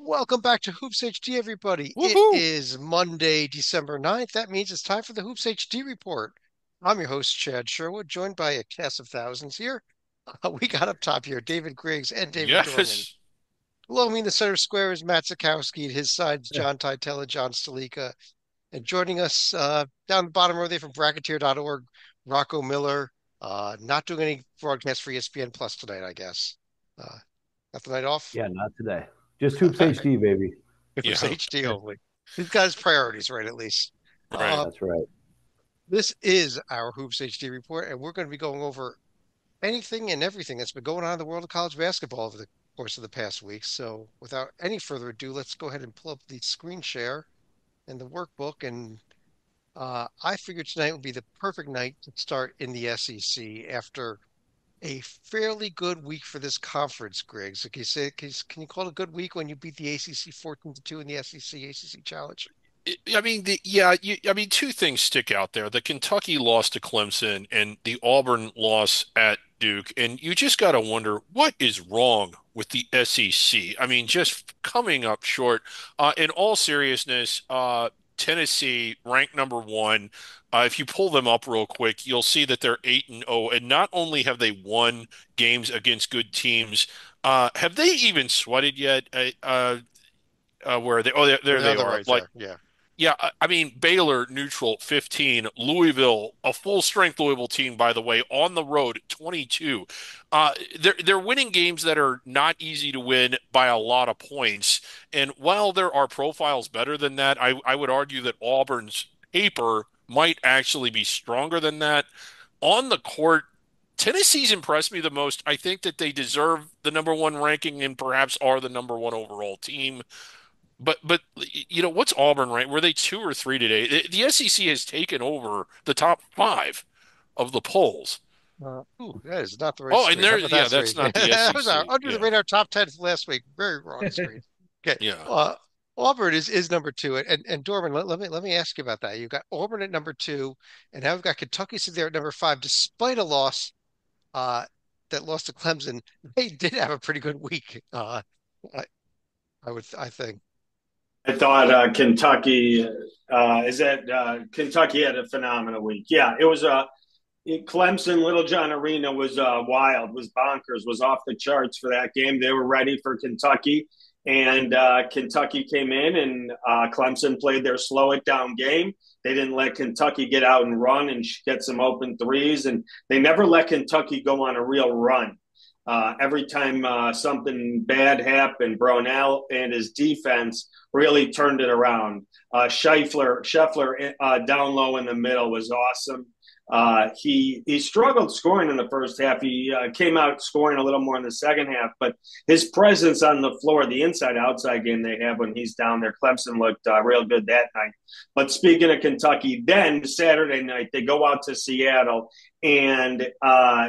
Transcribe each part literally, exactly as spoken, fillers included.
Welcome back to Hoops H D, everybody. It Woohoo! is Monday, December ninth. That means it's time for the Hoops H D report. I'm your host, Chad Sherwood, joined by a cast of thousands here. Uh, we got up top here David Griggs and David Dorman. Yes. Below me in the center square is Matt Sikowski. At his side's Yeah. John Titella, John Stalika. And joining us uh, down the bottom row there from Bracketeer dot org, Rocco Miller. Uh, not doing any broadcast for E S P N Plus tonight, I guess. Uh, got the night off? Yeah, not today. Just Hoops H D, baby. It was Yeah. H D only. He's got his priorities right, at least. Right. Uh, That's right. this is our Hoops H D report, and we're going to be going over anything and everything that's been going on in the world of college basketball over the course of the past week. So, without any further ado, let's go ahead and pull up the screen share and the workbook. And uh, I figured tonight would be the perfect night to start in the S E C after a fairly good week for this conference, Griggs. Can you say, can you, can you call it a good week when you beat the A C C fourteen to two in the S E C A C C Challenge? I I mean, the, yeah, you, I mean, two things stick out there. The Kentucky loss to Clemson and the Auburn loss at Duke. And you just got to wonder what is wrong with the S E C. I mean, just coming up short. Uh, in all seriousness, uh, Tennessee ranked number one. Uh, if you pull them up real quick, you'll see that they're eight and oh. And not only have they won games against good teams, uh, have they even sweated yet? Uh, uh, uh, where are they? Oh, there, there Yeah, they they're are. right Like, there. Yeah. yeah, I I mean, Baylor neutral fifteen, Louisville, a full strength Louisville team, by the way, on the road twenty-two. Uh, they're they're winning games that are not easy to win by a lot of points. And while there are profiles better than that, I I would argue that Auburn's paper might actually be stronger than that. On the court, Tennessee's impressed me the most. I think that they deserve the number one ranking and perhaps are the number one overall team. But but you know what's Auburn, right? Were they two or three today? The, the S E C has taken over the top five of the polls. Uh, ooh, that is not the right Oh, and screen. How there, about that yeah, that's screen? not the That was our S E C. under the Yeah, radar top ten for last week. Very wrong screen. Okay. yeah. Uh, Auburn is, is number two. And and Dorman, let, let me let me ask you about that. You've got Auburn at number two, and now we've got Kentucky sitting there at number five, despite a loss uh that lost to Clemson. They did have a pretty good week. Uh I, I would I think. I thought uh, Kentucky uh, is that uh, Kentucky had a phenomenal week. Yeah, it was a uh, Clemson Little John Arena was uh, wild, was bonkers, was off the charts for that game. They were ready for Kentucky, and uh, Kentucky came in, and uh, Clemson played their slow it down game. They didn't let Kentucky get out and run and get some open threes, and they never let Kentucky go on a real run. Uh, every time uh, something bad happened, Brownell and his defense really turned it around. Uh, Scheifler, Scheffler uh, down low in the middle was awesome. Uh, he he struggled scoring in the first half. He uh, came out scoring a little more in the second half, but his presence on the floor, the inside-outside game they have when he's down there, Clemson looked uh, real good that night. But speaking of Kentucky, then Saturday night they go out to Seattle and uh,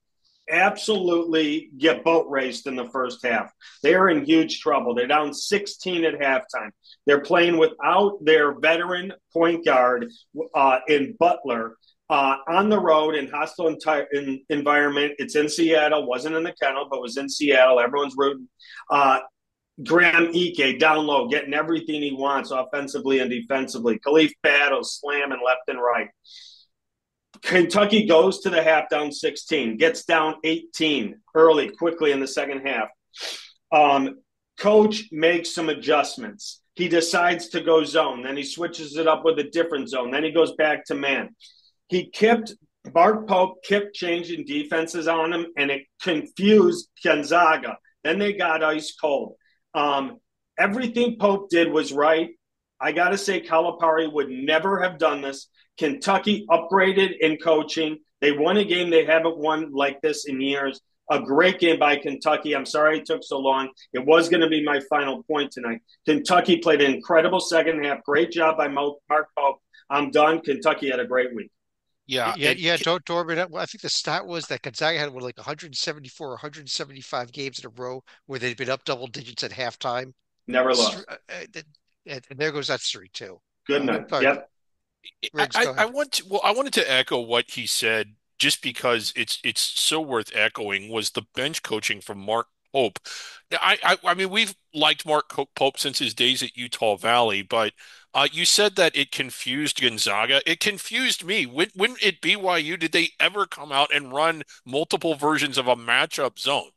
absolutely get boat raced in the first half. They're in huge trouble. They're down sixteen at halftime. They're playing without their veteran point guard uh, in Butler uh, on the road in hostile enti- in, environment. It's in Seattle. Wasn't in the kennel, but was in Seattle. Everyone's rooting. Uh, Graham Ike down low, getting everything he wants offensively and defensively. Khalif battles, slamming left and right. Kentucky goes to the half down sixteen, gets down eighteen early, quickly in the second half. Um, Coach makes some adjustments. He decides to go zone. Then he switches it up with a different zone. Then he goes back to man. He kept Bart Pope kept changing defenses on him, and it confused Gonzaga. Then they got ice cold. Um, everything Pope did was right. I got to say, Calipari would never have done this. Kentucky upgraded in coaching. They won a game they haven't won like this in years. A great game by Kentucky. I'm sorry it took so long. It was going to be my final point tonight. Kentucky played an incredible second half. Great job by Mark Pope. I'm done. Kentucky had a great week. Yeah, Yeah, and yeah, Dor- Dorman. I think the stat was that Gonzaga had what, like one hundred seventy-four, one hundred seventy-five games in a row where they'd been up double digits at halftime. Never Str- lost. uh, uh, And, and there goes that streak too. Good Uh, night. sorry, Yep. I, Riggs, I go I ahead. want to well, I wanted to echo what he said just because it's it's so worth echoing was the bench coaching from Mark Pope. I, I, I mean, we've liked Mark Pope since his days at Utah Valley, but uh, you said that it confused Gonzaga. It confused me. Wouldn't, wouldn't it B Y U? Did they ever come out and run multiple versions of a matchup zone?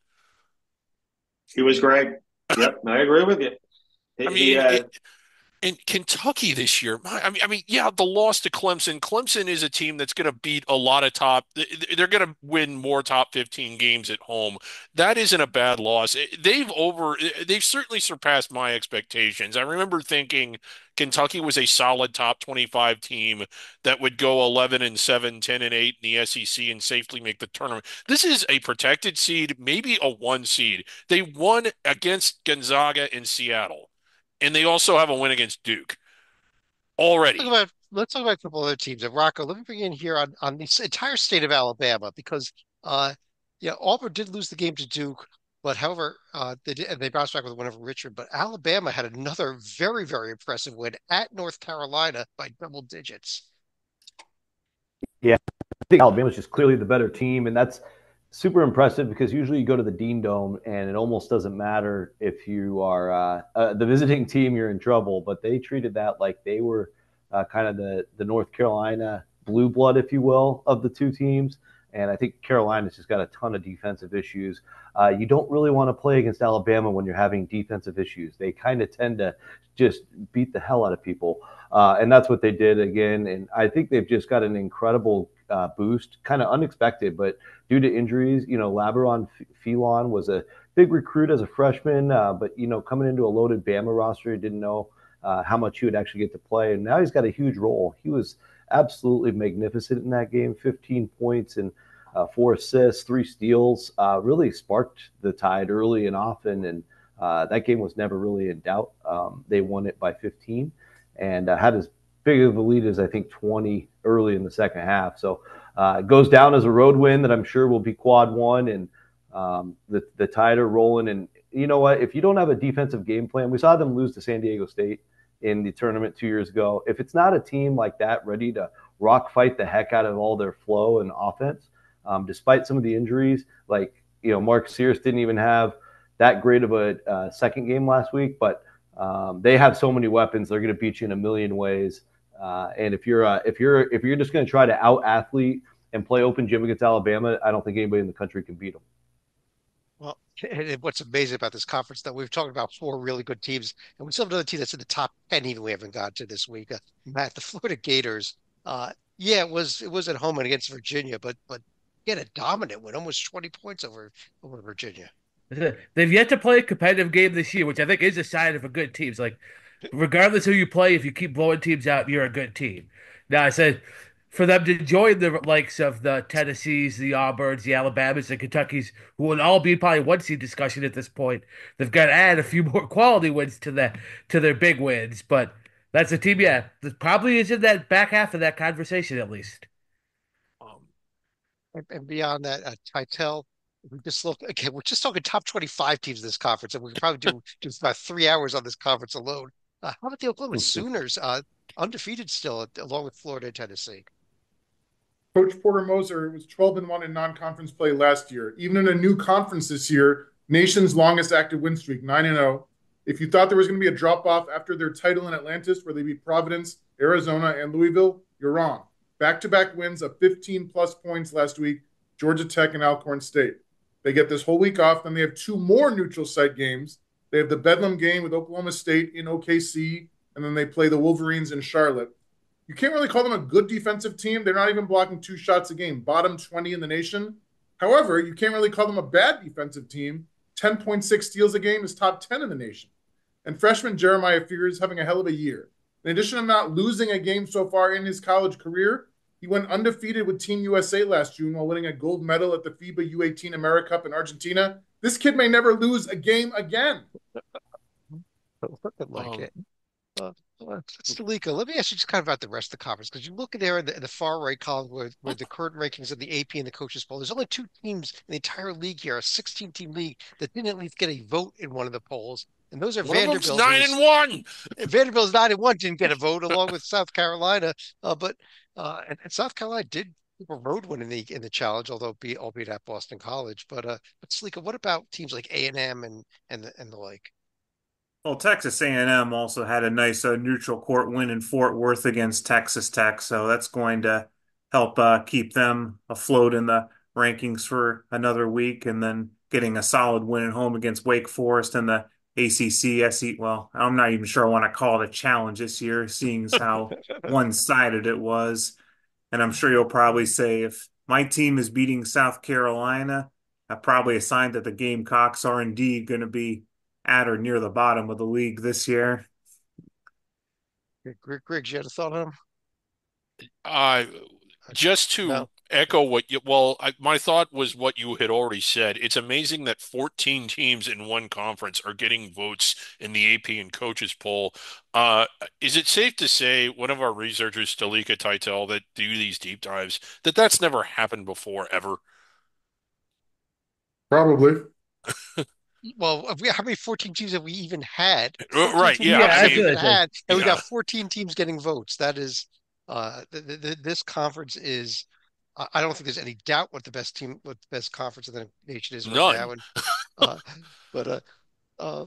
He was great. Yep, I agree with you. He, I he mean, uh, it, in Kentucky this year, I mean, I mean, yeah, the loss to Clemson. Clemson is a team that's going to beat a lot of top. They're going to win more top fifteen games at home. That isn't a bad loss. They've over. They've certainly surpassed my expectations. I remember thinking Kentucky was a solid top twenty-five team that would go eleven and seven, ten and eight in the S E C and safely make the tournament. This is a protected seed, maybe a one seed. They won against Gonzaga in Seattle, and they also have a win against Duke Talk already. about let's talk about a couple other teams. And Rocco, let me bring you in here on on the entire state of Alabama because uh yeah, Auburn did lose the game to Duke, but however, uh they did and they bounced back with a win over Richmond. But Alabama had another very, very impressive win at North Carolina by double digits. Yeah, I think Alabama's just clearly the better team, and that's super impressive because usually you go to the Dean Dome and it almost doesn't matter if you are uh, uh, the visiting team, you're in trouble. But they treated that like they were uh, kind of the the North Carolina blue blood, if you will, of the two teams. And I think Carolina's just got a ton of defensive issues. Uh, you don't really want to play against Alabama when you're having defensive issues. They kind of tend to just beat the hell out of people. Uh, and that's what they did again. And I think they've just got an incredible uh, boost, kind of unexpected, but due to injuries, you know, Labaron Phelan was a big recruit as a freshman, uh, but, you know, coming into a loaded Bama roster, he didn't know uh, how much he would actually get to play. And now he's got a huge role. He was absolutely magnificent in that game, fifteen points and uh, four assists, three steals, uh, really sparked the Tide early and often. And uh, that game was never really in doubt. Um, they won it by fifteen and uh, had as big of a lead as I think twenty early in the second half. So uh, it goes down as a road win that I'm sure will be quad one, and um, the the Tide are rolling. And you know what? If you don't have a defensive game plan, we saw them lose to San Diego State in the tournament two years ago. If it's not a team like that ready to rock fight the heck out of all their flow and offense, um, despite some of the injuries, like you know, Mark Sears didn't even have that great of a uh, second game last week, but um, they have so many weapons; they're going to beat you in a million ways. Uh, and if you're uh, if you're if you're just going to try to out athlete and play open gym against Alabama, I don't think anybody in the country can beat them. Well, and what's amazing about this conference that we've talked about four really good teams, and we still have another team that's in the top ten. Even we haven't got to this week. Uh, Matt, the Florida Gators. Uh, yeah, it was it was at home and against Virginia, but but get a dominant win, almost twenty points over over Virginia. They've yet to play a competitive game this year, which I think is a sign of a good team. It's like, regardless who you play, if you keep blowing teams out, you're a good team. Now, I said for them to join the likes of the Tennessees, the Auburns, the Alabamas, the Kentuckys, who will all be probably one seed discussion at this point, they've got to add a few more quality wins to the to their big wins. But that's a team, yeah, that probably is in that back half of that conversation at least. Um, and, and beyond that, uh, Titel, we just look again. We're just talking top twenty-five teams in this conference, and we could probably do do about three hours on this conference alone. Uh, how about the Oklahoma Sooners? Uh, undefeated still, along with Florida and Tennessee. Coach Porter Moser was twelve and one in non-conference play last year. Even in a new conference this year, nation's longest active win streak, nine and oh. If you thought there was going to be a drop-off after their title in Atlantis, where they beat Providence, Arizona, and Louisville, you're wrong. Back-to-back wins of fifteen-plus points last week, Georgia Tech and Alcorn State. They get this whole week off. Then they have two more neutral site games. They have the Bedlam game with Oklahoma State in O K C, and then they play the Wolverines in Charlotte. You can't really call them a good defensive team. They're not even blocking two shots a game, bottom twenty in the nation. However, you can't really call them a bad defensive team. ten point six steals a game is top ten in the nation. And freshman Jeremiah Fear is having a hell of a year. In addition to not losing a game so far in his college career, he went undefeated with Team U S A last June while winning a gold medal at the FIBA U eighteen AmeriCup in Argentina. This kid may never lose a game again. Looking like Um, it. Uh, uh, Stalika, let me ask you just kind of about the rest of the conference because you look at there in the, in the far right column where, where the current rankings of the A P and the coaches poll. There's only two teams in the entire league here, a sixteen team league that didn't at least get a vote in one of the polls, and those are one of them's Vanderbilt. nine Who's and one. Vanderbilt's nine and one didn't get a vote along with South Carolina, uh, but uh, and, and South Carolina did a road win in the in the challenge, although be albeit at Boston College. But uh, but Sleeka, what about teams like A and M and and the and the like? Well, Texas A and M also had a nice uh, neutral court win in Fort Worth against Texas Tech, so that's going to help uh, keep them afloat in the rankings for another week, and then getting a solid win at home against Wake Forest and the A C C. S E, well, I'm not even sure I want to call it a challenge this year, seeing as how one-sided it was. And I'm sure you'll probably say if my team is beating South Carolina, uh, probably a sign that the Gamecocks are indeed going to be at or near the bottom of the league this year. Greg, Greg, you had a thought on him? Uh, just to No. echo what you, well, I, my thought was what you had already said. It's amazing that fourteen teams in one conference are getting votes in the A P and coaches poll. Uh, is it safe to say one of our researchers, Stalika Titel, that do these deep dives, that that's never happened before ever? Probably. Well, have we, how many fourteen teams have we even had? Uh, fourteen Right, teams yeah. Yeah, have I we that's mean, what even I said. had, and we yeah. got fourteen teams getting votes. That is, uh, th th th this conference is. I I don't think there's any doubt what the best team, what the best conference in the nation is right now. None. And uh, but uh, uh,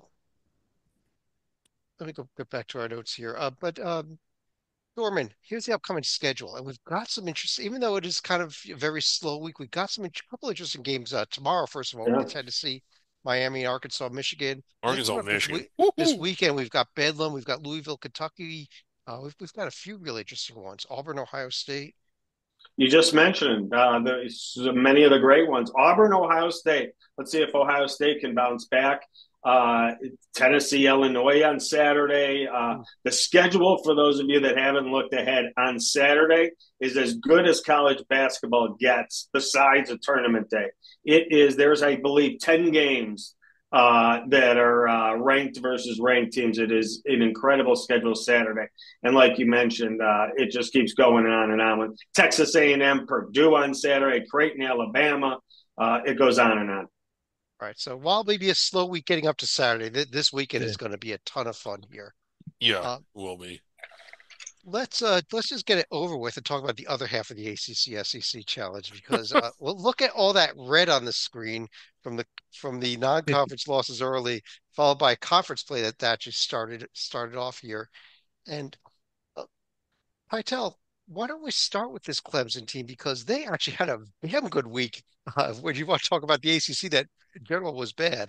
let me go get back to our notes here. Uh, but um, Norman, here's the upcoming schedule, and we've got some interest. Even though it is kind of a very slow week, we've got some a couple interesting games uh, tomorrow. First of all, we Yeah. get Tennessee, Miami, Arkansas, Michigan. And then Arkansas, coming up this Michigan. week, this Woohoo! weekend, we've got Bedlam, we've got Louisville, Kentucky. Uh, we've we've got a few really interesting ones. Auburn, Ohio State. You just mentioned uh, the, many of the great ones. Auburn, Ohio State. Let's see if Ohio State can bounce back. Uh, Tennessee, Illinois on Saturday. Uh, Ooh, the schedule, for those of you that haven't looked ahead, on Saturday is as good as college basketball gets, besides a tournament day. It is, there's, I believe, ten games uh, that are uh, ranked versus ranked teams. It is an incredible schedule Saturday. And like you mentioned, uh, it just keeps going on and on. With Texas A and M, Purdue on Saturday, Creighton, Alabama. Uh, it goes on and on. all right. So while maybe a slow week getting up to Saturday, th this weekend Yeah. is going to be a ton of fun here. Yeah, Uh, will be. let's uh let's just get it over with and talk about the other half of the A C C S E C challenge because uh well look at all that red on the screen from the from the non-conference losses early, followed by conference play that that just started started off here. And uh, Pytel, why don't we start with this Clemson team because they actually had a damn good week. Uh, when you want to talk about the A C C, that in general was bad.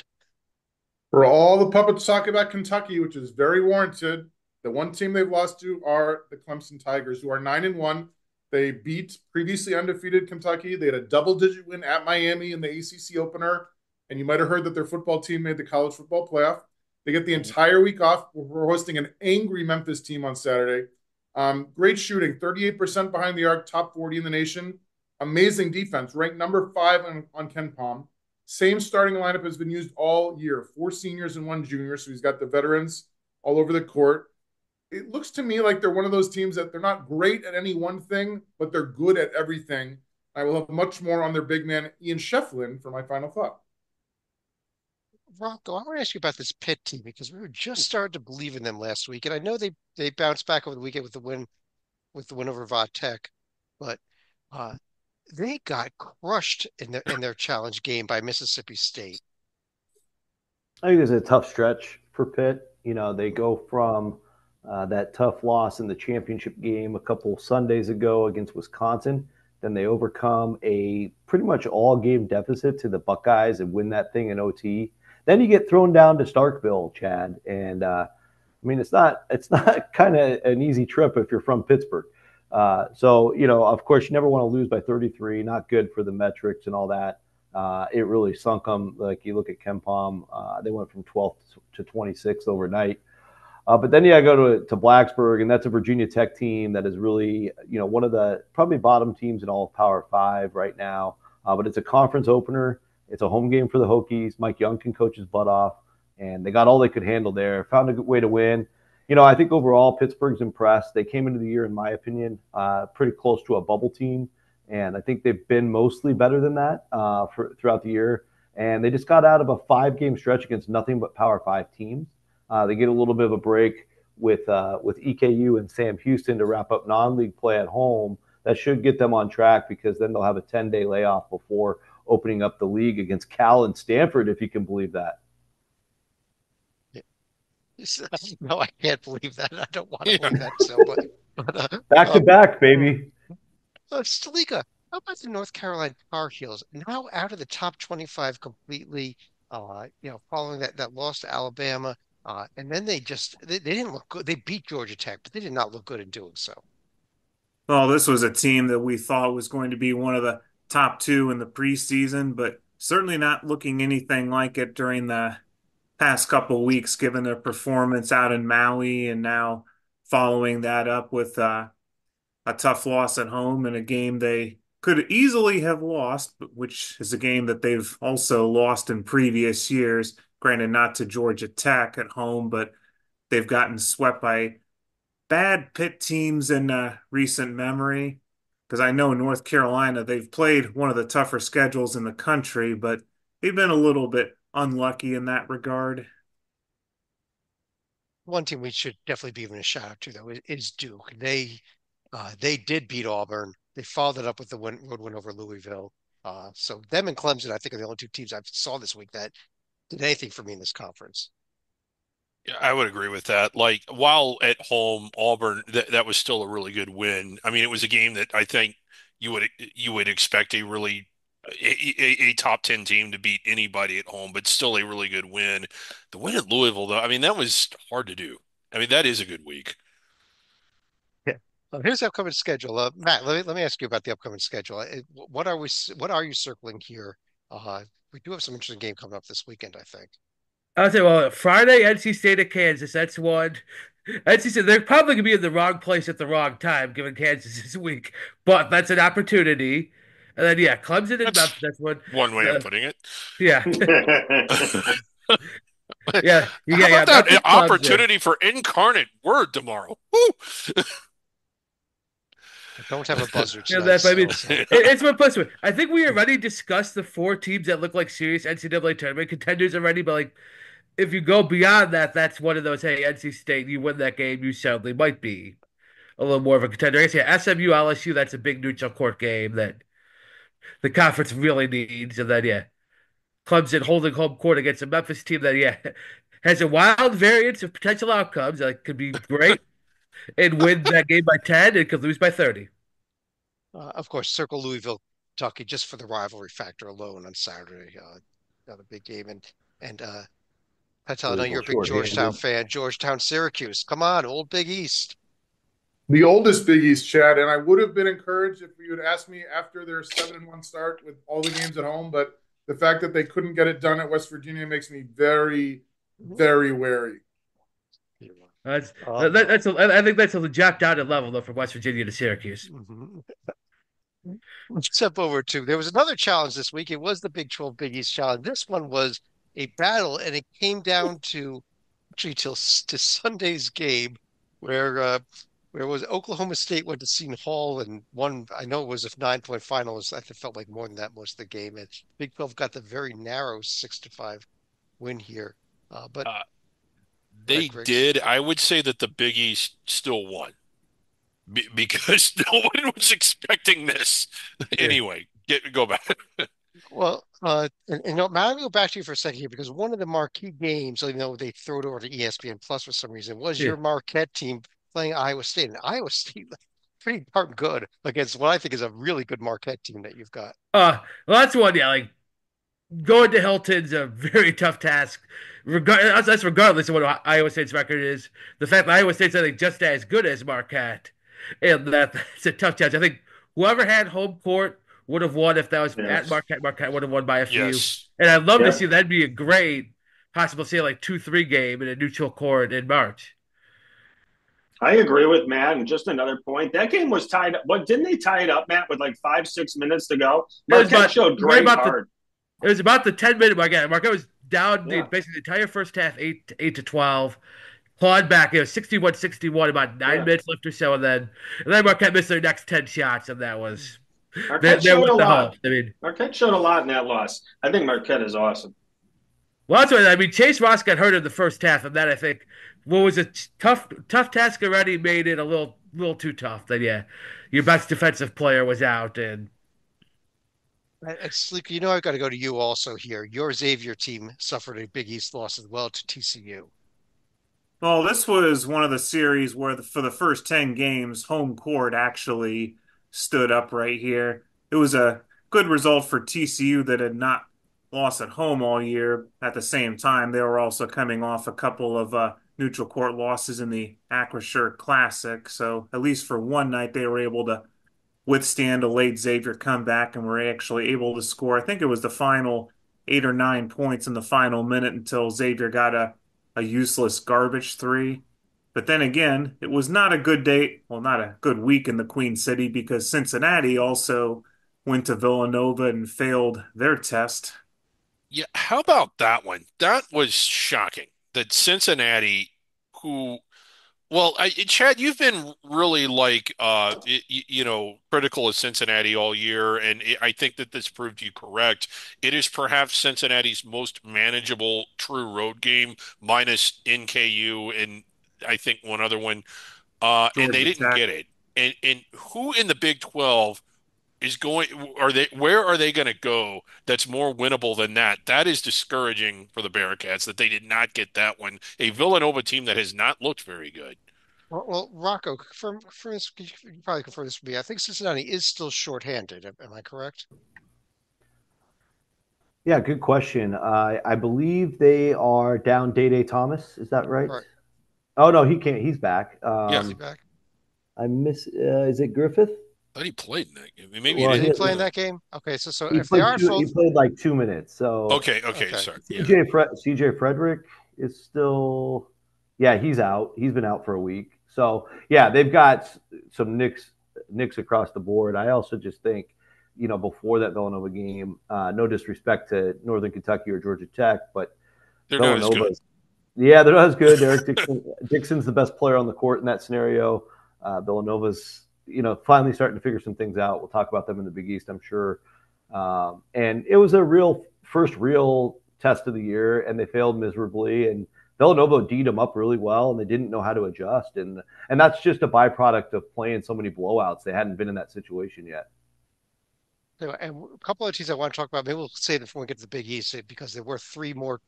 For all the puppets talking about Kentucky, which is very warranted, the one team they've lost to are the Clemson Tigers, who are nine and one. They beat previously undefeated Kentucky. They had a double-digit win at Miami in the A C C opener, and you might have heard that their football team made the college football playoff. They get the entire week off. We're hosting an angry Memphis team on Saturday. Um, great shooting, thirty-eight percent behind the arc, top forty in the nation. Amazing defense, ranked number five on, on KenPom. Same starting lineup has been used all year. Four seniors and one junior, so he's got the veterans all over the court. It looks to me like they're one of those teams that they're not great at any one thing, but they're good at everything. I will have much more on their big man, Ian Shefflin, for my final thought. Rocco, I want to ask you about this Pitt team because we were just starting to believe in them last week, and I know they they bounced back over the weekend with the win with the win over Va Tech, but uh, they got crushed in their in their challenge game by Mississippi State. I think it's a tough stretch for Pitt. You know, they go from uh, that tough loss in the championship game a couple Sundays ago against Wisconsin. Then they overcome a pretty much all game deficit to the Buckeyes and win that thing in O T. Then you get thrown down to Starkville, Chad. And uh, I mean, it's not it's not kind of an easy trip if you're from Pittsburgh. Uh, so, you know, of course, you never want to lose by thirty-three. Not good for the metrics and all that. Uh, it really sunk them. Like you look at KenPom, uh, they went from twelfth to twenty-sixth overnight. Uh, but then you got to go to, to Blacksburg, and that's a Virginia Tech team that is really, you know, one of the probably bottom teams in all of Power Five right now. Uh, but it's a conference opener. It's a home game for the Hokies. Mike Young can coach his butt off, and they got all they could handle there. Found a good way to win. You know, I think overall Pittsburgh's impressed. They came into the year, in my opinion, uh, pretty close to a bubble team. And I think they've been mostly better than that uh, for, throughout the year. And they just got out of a five-game stretch against nothing but Power Five teams. Uh, they get a little bit of a break with uh, with E K U and Sam Houston to wrap up non-league play at home. that should get them on track because then they'll have a ten-day layoff before opening up the league against Cal and Stanford, if you can believe that. No, I can't believe that. I don't want to Yeah. believe that. So, but, but uh, Back to um, back, baby. uh, Stalika, how about the North Carolina Tar Heels? Now out of the top twenty-five completely, uh, you know, following that, that loss to Alabama. Uh, and then they just, they, they didn't look good. They beat Georgia Tech, but they did not look good in doing so. Well, this was a team that we thought was going to be one of the top two in the preseason, but certainly not looking anything like it during the past couple weeks, given their performance out in Maui, and now following that up with uh, a tough loss at home in a game they could easily have lost, which is a game that they've also lost in previous years. Granted, not to Georgia Tech at home, but they've gotten swept by bad Pitt teams in uh, recent memory. Because I know North Carolina, they've played one of the tougher schedules in the country, but they've been a little bit unlucky in that regard. One team we should definitely be giving a shout out to, though, is, is Duke. They uh, they did beat Auburn. They followed it up with the win, road win over Louisville. Uh, so them and Clemson, I think, are the only two teams I saw this week that did anything for me in this conference. Yeah, I would agree with that. Like while at home, Auburn that that was still a really good win. I mean, it was a game that I think you would you would expect a really a, a, a top ten team to beat anybody at home, but still a really good win. The win at Louisville, though, I mean, that was hard to do. I mean, that is a good week. Yeah. Uh, here's the upcoming schedule. Uh, Matt, let me let me ask you about the upcoming schedule. Uh, What are we? What are you circling here? Uh, we do have some interesting game coming up this weekend, I think. I would say, well, Friday, N C State at Kansas. That's one. N C State, they're probably going to be in the wrong place at the wrong time, given Kansas this week. But that's an opportunity. And then, yeah, Clemson and That's Memphis. That's one. one way of Uh, putting it. yeah, yeah, How yeah, yeah. about that Memphis, Clemson. opportunity for incarnate word tomorrow? Woo! I don't have a buzzer Yeah, tonight, that's. I mean, so, so. it, it's my plus one. I think we already discussed the four teams that look like serious N C double A tournament contenders already. But like, if you go beyond that, that's one of those. Hey, N C State, you win that game, you certainly might be a little more of a contender. I guess yeah, S M U, L S U, that's a big neutral court game that the conference really needs. And then yeah, Clemson holding home court against a Memphis team that yeah has a wild variance of potential outcomes. Like could be great and win that game by ten, and could lose by thirty. Uh, of course, circle Louisville, Kentucky, just for the rivalry factor alone on Saturday. Uh, another big game, and and uh, Patel, I know Louisville you're a big Georgetown shorthanded. fan. Georgetown, Syracuse, come on, old Big East. The oldest Big East, Chad, and I would have been encouraged if you had asked me after their seven and one start with all the games at home, but the fact that they couldn't get it done at West Virginia makes me very, very wary. That's Um, that, that's a, I think that's a jacked down level though from West Virginia to Syracuse. mhm. Let's step over to there was another challenge this week. It was the Big twelve Big East Challenge. This one was a battle, and it came down to actually till s- to Sunday's game, where uh, where it was Oklahoma State went to Seton Hall and won. I know it was a nine point final. It was, I think it felt like more than that most of the game. And Big twelve got the very narrow six to five win here. Uh, but Uh, go ahead, they Griggs. did. I would say that the Big East still won be because no one was expecting this. Yeah. Anyway, get go back. Well, uh, and, and no, Matt, I'll go back to you for a second here because one of the marquee games, you know, they throw it over to E S P N Plus for some reason, was Yeah. your Marquette team playing Iowa State. And Iowa State, pretty darn good against what I think is a really good Marquette team that you've got. Uh, well, that's one. Yeah, like going to Hilton's a very tough task. Regard that's, that's regardless of what Iowa State's record is. The fact that Iowa State's I think just as good as Marquette, and that that's a tough challenge. I think whoever had home court would have won if that was at Yes. Marquette. Marquette would have won by a few. Yes. And I'd love to Yeah. see that'd be a great possible, say like two three game in a neutral court in March. I agree with Matt. And just another point, that game was tied up. What didn't they tie it up, Matt, with like five, six minutes to go? It was Marquette about- showed right great about the- heart. It was about the ten minute mark. Yeah, Marquette was down the, Yeah. basically the entire first half, eight to, eight to twelve. Clawed back. It was sixty-one sixty-one, about nine Yeah. minutes left or so, and then and then Marquette missed their next ten shots, and that was Marquette they, they showed went a the lot. hope. I mean, Marquette showed a lot in that loss. I think Marquette is awesome. Well, that's what I mean. Chase Ross got hurt in the first half, and that I think what was a tough tough task already made it a little little too tough. Then yeah, your best defensive player was out, and And and Sleek, you know I've got to go to you also here. Your Xavier team suffered a Big East loss as well to T C U. Well, this was one of the series where the, for the first ten games, home court actually stood up right here. It was a good result for T C U that had not lost at home all year. At the same time, they were also coming off a couple of uh, neutral court losses in the Acrisure Classic. So at least for one night, they were able to withstand a late Xavier comeback and were actually able to score. I think it was the final eight or nine points in the final minute until Xavier got a, a useless garbage three. But then again, it was not a good day, well, not a good week in the Queen City because Cincinnati also went to Villanova and failed their test. Yeah, how about that one? That was shocking. That Cincinnati, who Well, I, Chad, you've been really like uh y- y- you know critical of Cincinnati all year, and it, I think that this proved you correct. It is perhaps Cincinnati's most manageable true road game, minus N K U and I think one other one. Uh, and they Georgia didn't Tech. get it. And and who in the Big twelve is going? Are they? Where are they going to go? That's more winnable than that. That is discouraging for the Bearcats that they did not get that one. A Villanova team that has not looked very good. Well, well Rocco, confirm, confirm this, you you probably confirm this with me. I think Cincinnati is still shorthanded. Am, am I correct? Yeah, good question. Uh, I believe they are down Day Day Thomas. Is that right? Right. Oh no, he can't. He's back. Yeah, Is he Um, back? I miss. Uh, is it Griffith? I thought he played in that game. Maybe he Well, Did he didn't. he play in Uh, that game? Okay, so so he if they played are two. full, He played like two minutes. So okay, okay, okay. sorry. Yeah. C J Fre- C J Frederick is still. Yeah, he's out. He's been out for a week. So yeah, they've got some nicks nicks across the board. I also just think, you know, before that Villanova game, uh, no disrespect to Northern Kentucky or Georgia Tech, but They're not as good. Villanova's yeah, they're not as good. Eric Dixon, Dixon's the best player on the court in that scenario. Uh, Villanova's, you know, finally starting to figure some things out. We'll talk about them in the Big East, I'm sure. Um, and it was a real first real test of the year, and they failed miserably. And Villanova D'd them up really well, and they didn't know how to adjust. And and that's just a byproduct of playing so many blowouts. They hadn't been in that situation yet. So, and a couple of teams I want to talk about. Maybe we'll say before we get to the Big East, eh, because there were three more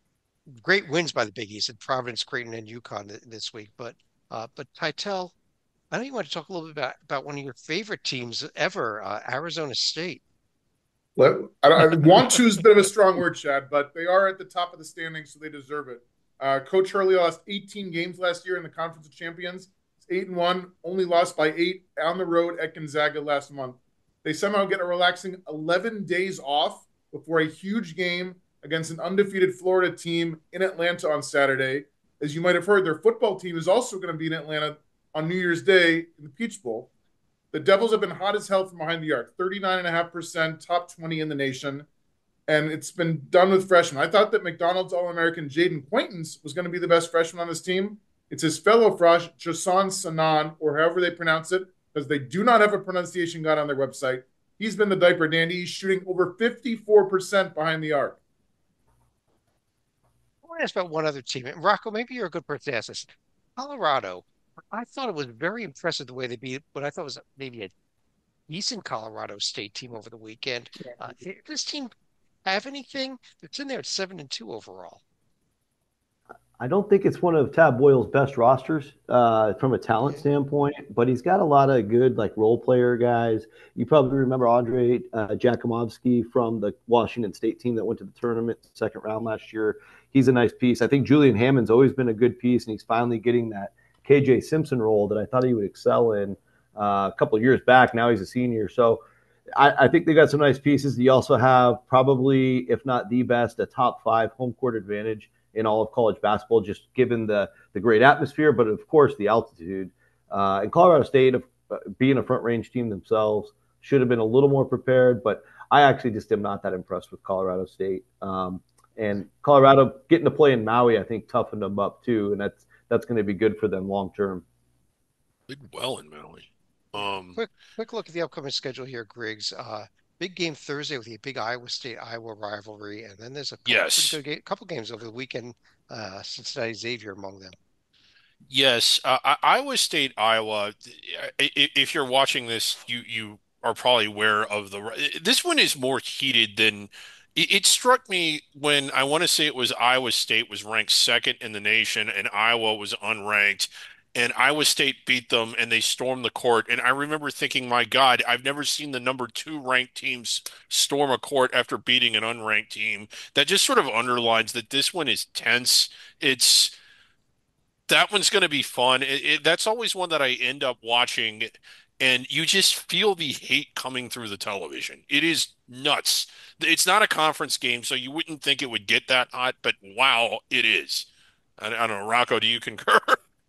great wins by the Big East in Providence, Creighton, and UConn th- this week. But uh, but Titel, I know you want to talk a little bit about, about one of your favorite teams ever, uh, Arizona State. Let, I, I want to is a bit of a strong word, Chad, but they are at the top of the standings, so they deserve it. Uh, Coach Hurley lost eighteen games last year in the Conference of Champions. It's eight and one, only lost by eight on the road at Gonzaga last month. They somehow get a relaxing eleven days off before a huge game against an undefeated Florida team in Atlanta on Saturday. As you might have heard, their football team is also going to be in Atlanta on New Year's Day in the Peach Bowl. The Devils have been hot as hell from behind the arc, thirty-nine point five percent, top twenty in the nation. And it's been done with freshmen. I thought that McDonald's All-American Jaden Quaintance was going to be the best freshman on this team. It's his fellow frosh, Jason Sanan, or however they pronounce it, because they do not have a pronunciation guide on their website. He's been the diaper dandy. He's shooting over fifty-four percent behind the arc. I want to ask about one other team. And Rocco, maybe you're a good person to ask this. Colorado. I thought it was very impressive the way they beat what I thought was maybe a decent Colorado State team over the weekend. Uh, does this team have anything? It's in there at seven and two overall. I don't think it's one of Tab Boyle's best rosters uh, from a talent Yeah. standpoint, but he's got a lot of good like role player guys. You probably remember Andre uh, Jakimovsky from the Washington State team that went to the tournament second round last year. He's a nice piece. I think Julian Hammond's always been a good piece, and he's finally getting that K J Simpson role that I thought he would excel in uh, a couple of years back. Now he's a senior, so I, I think they got some nice pieces. You also have probably, if not the best, a top five home court advantage in all of college basketball, just given the the great atmosphere, but of course the altitude. Uh, and Colorado State, of uh, being a front range team themselves, should have been a little more prepared. But I actually just am not that impressed with Colorado State. Um, and Colorado getting to play in Maui, I think, toughened them up too, and that's that's going to be good for them long term. Did well in Maui. Um, Quick, quick look at the upcoming schedule here, Griggs. Uh, big game Thursday with a big Iowa State Iowa rivalry, and then there's a couple pretty Yes. good game, couple games over the weekend. Uh, Cincinnati Xavier among them. Yes, uh, I- Iowa State, Iowa. i- i- If you're watching this, you you are probably aware of the. This one is more heated than it, it struck me when I want to say it was Iowa State was ranked second in the nation and Iowa was unranked, and Iowa State beat them and they stormed the court. And I remember thinking, my God, I've never seen the number two ranked teams storm a court after beating an unranked team. That just sort of underlines that this one is tense. It's that one's going to be fun. It, it, that's always one that I end up watching, and you just feel the hate coming through the television. It is nuts. It's not a conference game, so you wouldn't think it would get that hot, but wow, it is. I, I don't know, Rocco, do you concur?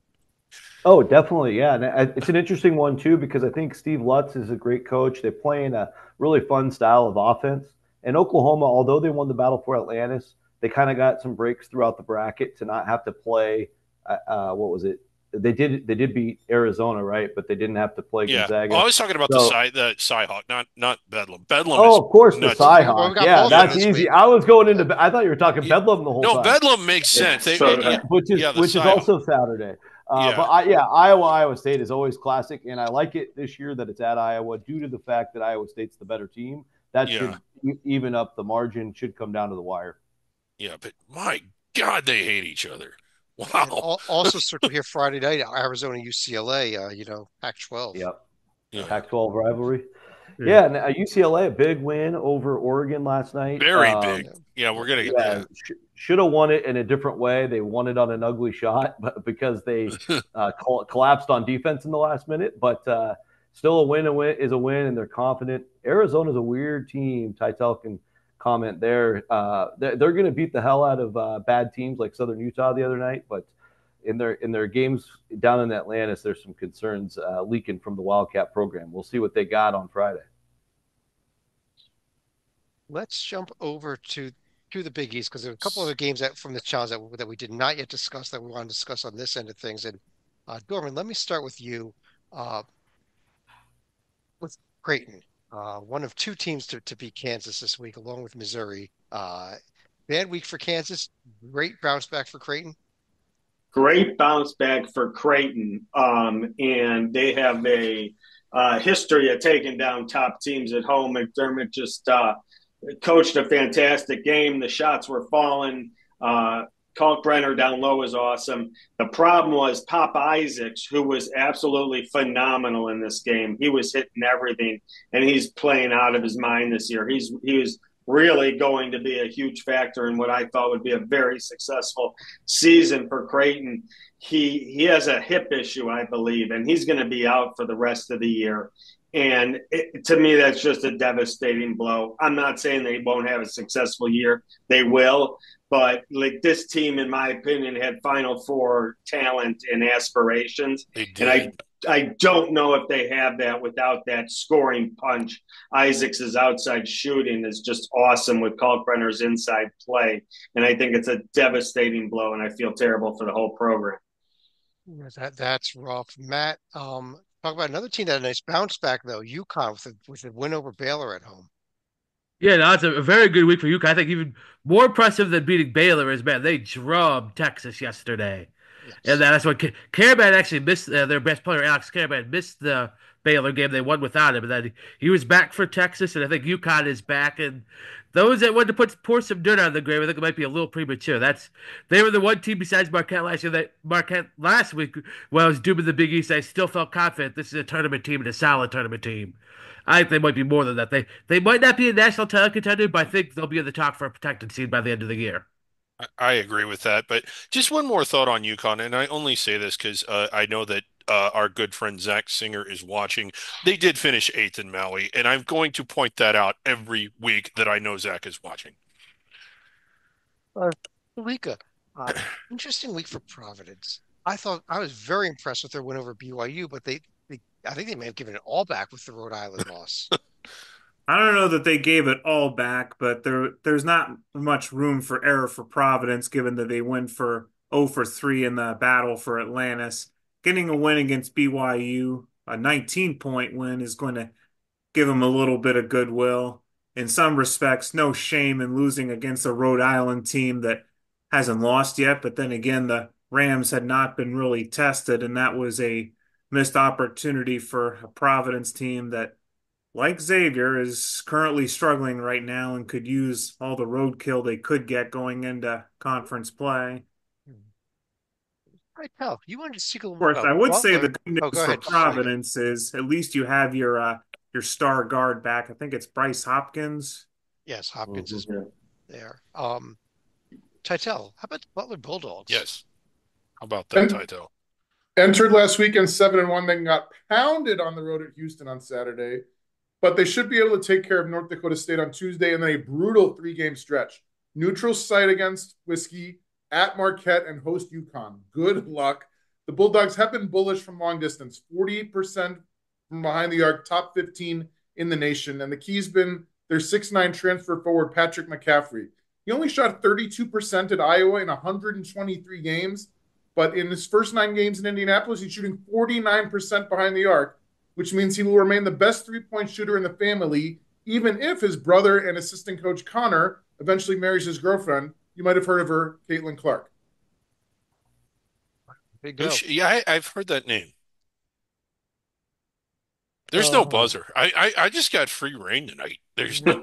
Oh, definitely, yeah. And I- it's an interesting one too because I think Steve Lutz is a great coach. They play in a really fun style of offense. And Oklahoma, although they won the battle for Atlantis, they kind of got some breaks throughout the bracket to not have to play. Uh, uh, what was it? They did they did beat Arizona, right? But they didn't have to play Yeah. Oh, Gonzaga. I was talking about the So, Cy the Cyhawk, not not Bedlam. Bedlam is oh, of course, the nuts. Well, we Cyhawk. got Yeah, both of that's them this easy. week. I was going into. I thought you were talking Yeah. Bedlam the whole No, time. Bedlam makes Yeah, sense. They, so it- did I. it- which is yeah, the which is Cyhawk. also Saturday. Uh, Yeah. but I, yeah, Iowa Iowa State is always classic, and I like it this year that it's at Iowa due to the fact that Iowa State's the better team. That Yeah. should e- even up the margin. Should come down to the wire. Yeah, but my God, they hate each other. And Wow. al also circle here Friday night, Arizona U C L A. Uh, you know, Pac twelve. Yep, Yeah. Pac twelve rivalry. Yeah. Yeah, and uh, U C L A a big win over Oregon last night. Very Um, big. Yeah, we're gonna. Yeah, sh- should have won it in a different way. They won it on an ugly shot, but because they uh, col- collapsed on defense in the last minute. But uh, still, a win, a win is a win, and they're confident. Arizona's a weird team. Tytel can comment there. Uh, they're they're going to beat the hell out of uh, bad teams like Southern Utah the other night, but in their in their games down in Atlantis, there's some concerns uh, leaking from the Wildcat program. We'll see what they got on Friday. Let's jump over to to the Big East because there are a couple other games that from the challenge that, that we did not yet discuss that we want to discuss on this end of things. And uh, Dorman, let me start with you. Uh, with Creighton, uh, one of two teams to, to beat Kansas this week, along with Missouri. Uh, bad week for Kansas, great bounce back for Creighton. Great bounce back for Creighton, um, and they have a uh, history of taking down top teams at home. McDermott just uh, coached a fantastic game. The shots were falling. Uh, Kalkbrenner down low was awesome. The problem was Pop Isaacs, who was absolutely phenomenal in this game. He was hitting everything, and he's playing out of his mind this year. He's he was really going to be a huge factor in what I thought would be a very successful season for Creighton. He he has a hip issue, I believe, and he's going to be out for the rest of the year. And it, to me, that's just a devastating blow. I'm not saying they won't have a successful year. They will. But like this team, in my opinion, had Final Four talent and aspirations. They did. And I I don't know if they have that without that scoring punch. Isaacs' outside shooting is just awesome with Kalkbrenner's inside play. And I think it's a devastating blow, and I feel terrible for the whole program. That that's rough. Matt, um, talk about another team that had a nice bounce back though. UConn with a with a win over Baylor at home. Yeah, no, it's a very good week for UConn. I think even more impressive than beating Baylor is, man, they drubbed Texas yesterday. Yes. And that's what Karaban actually missed. Uh, their best player, Alex Karaban, missed the Baylor game. They won without him. And then he was back for Texas, and I think UConn is back. And those that want to put pour some dirt on the grave, I think it might be a little premature. That's They were the one team besides Marquette last year that Marquette last week, when I was doing the Big East, I still felt confident this is a tournament team and a solid tournament team. I think they might be more than that. They they might not be a national title contender, but I think they'll be in the talk for a protected seed by the end of the year. I I agree with that. But just one more thought on UConn, and I only say this because uh, I know that uh, our good friend Zach Singer is watching. They did finish eighth in Maui, and I'm going to point that out every week that I know Zach is watching. Uh, Malika, uh, interesting week for Providence. I thought I was very impressed with their win over B Y U, but they, they I think they may have given it all back with the Rhode Island loss. I don't know that they gave it all back, but there there's not much room for error for Providence, given that they went for zero for three in the battle for Atlantis. Getting a win against B Y U, a nineteen point win, is going to give them a little bit of goodwill. In some respects, no shame in losing against a Rhode Island team that hasn't lost yet. But then again, the Rams had not been really tested, and that was a missed opportunity for a Providence team that, like Xavier, is currently struggling right now and could use all the roadkill they could get going into conference play. Right, pal. You wanted to speak a Of little more course, I about would say the Butler. good Oh, news go for ahead. Sorry. Providence is at least you have your uh, your star guard back. I think it's Bryce Hopkins. Yes, Hopkins is Mhm. there. Um, Titel, how about the Butler Bulldogs? Yes. How about that, And Taito? entered last weekend seven and one, then got pounded on the road at Houston on Saturday. But they should be able to take care of North Dakota State on Tuesday, and then a brutal three-game stretch. Neutral site against Whiskey, at Marquette, and host UConn. Good luck. The Bulldogs have been bullish from long distance, forty-eight percent from behind the arc, top fifteen in the nation. And the key's been their six nine transfer forward, Patrick McCaffrey. He only shot thirty-two percent at Iowa in one hundred twenty-three games, but in his first nine games in Indianapolis, he's shooting forty-nine percent behind the arc, which means he will remain the best three-point shooter in the family, even if his brother and assistant coach Connor eventually marries his girlfriend. You might have heard of her, Caitlin Clark. Big No go. sh- Yeah, I, I've heard that name. There's no Uh, buzzer. I, I, I just got free reign tonight. There's no.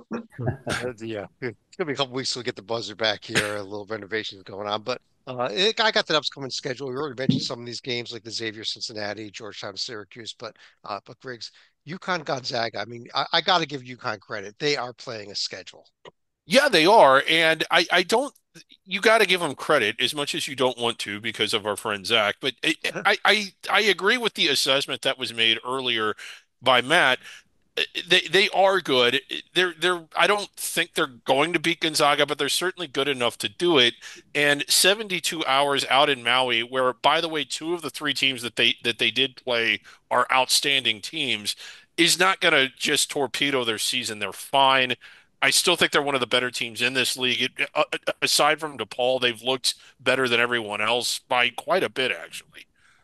Uh, yeah, it's gonna be a couple weeks till we get the buzzer back here. A little renovations going on, but uh, it, I got that upcoming schedule. We already mentioned some of these games, like the Xavier, Cincinnati, Georgetown, Syracuse, but uh, but Griggs, UConn, Gonzaga. I mean, I, I got to give UConn credit. They are playing a schedule. Yeah, they are, and I, I don't. You got to give them credit as much as you don't want to because of our friend Zach. But I, I, I, I agree with the assessment that was made earlier by Matt. They they are good. They're they're I don't think they're going to beat Gonzaga, but they're certainly good enough to do it. And seventy-two hours out in Maui, where by the way, two of the three teams that they that they did play are outstanding teams, is not going to just torpedo their season. They're fine. I still think they're one of the better teams in this league. It, uh, aside from DePaul, they've looked better than everyone else by quite a bit, actually.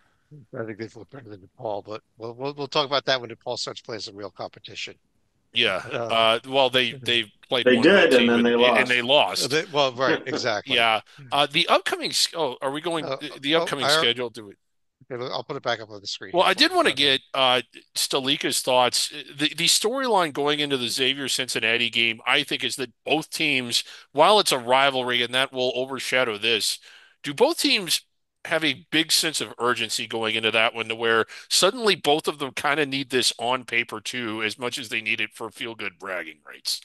I think they've looked better than DePaul, but we'll, we'll we'll talk about that when DePaul starts playing some real competition. Yeah. Uh, Uh, well, they they played They one other did, and team then and they and they lost. lost. they, well, right, exactly. Yeah. Uh, the upcoming. s- Oh, are we going Uh, the oh, upcoming I, schedule? Do we? I'll put it back up on the screen Well, here I for did you. want Go to ahead. get uh, Stalika's thoughts. The the storyline going into the Xavier Cincinnati game, I think, is that both teams, while it's a rivalry and that will overshadow this, do both teams have a big sense of urgency going into that one to where suddenly both of them kind of need this on paper too, as much as they need it for feel-good bragging rights?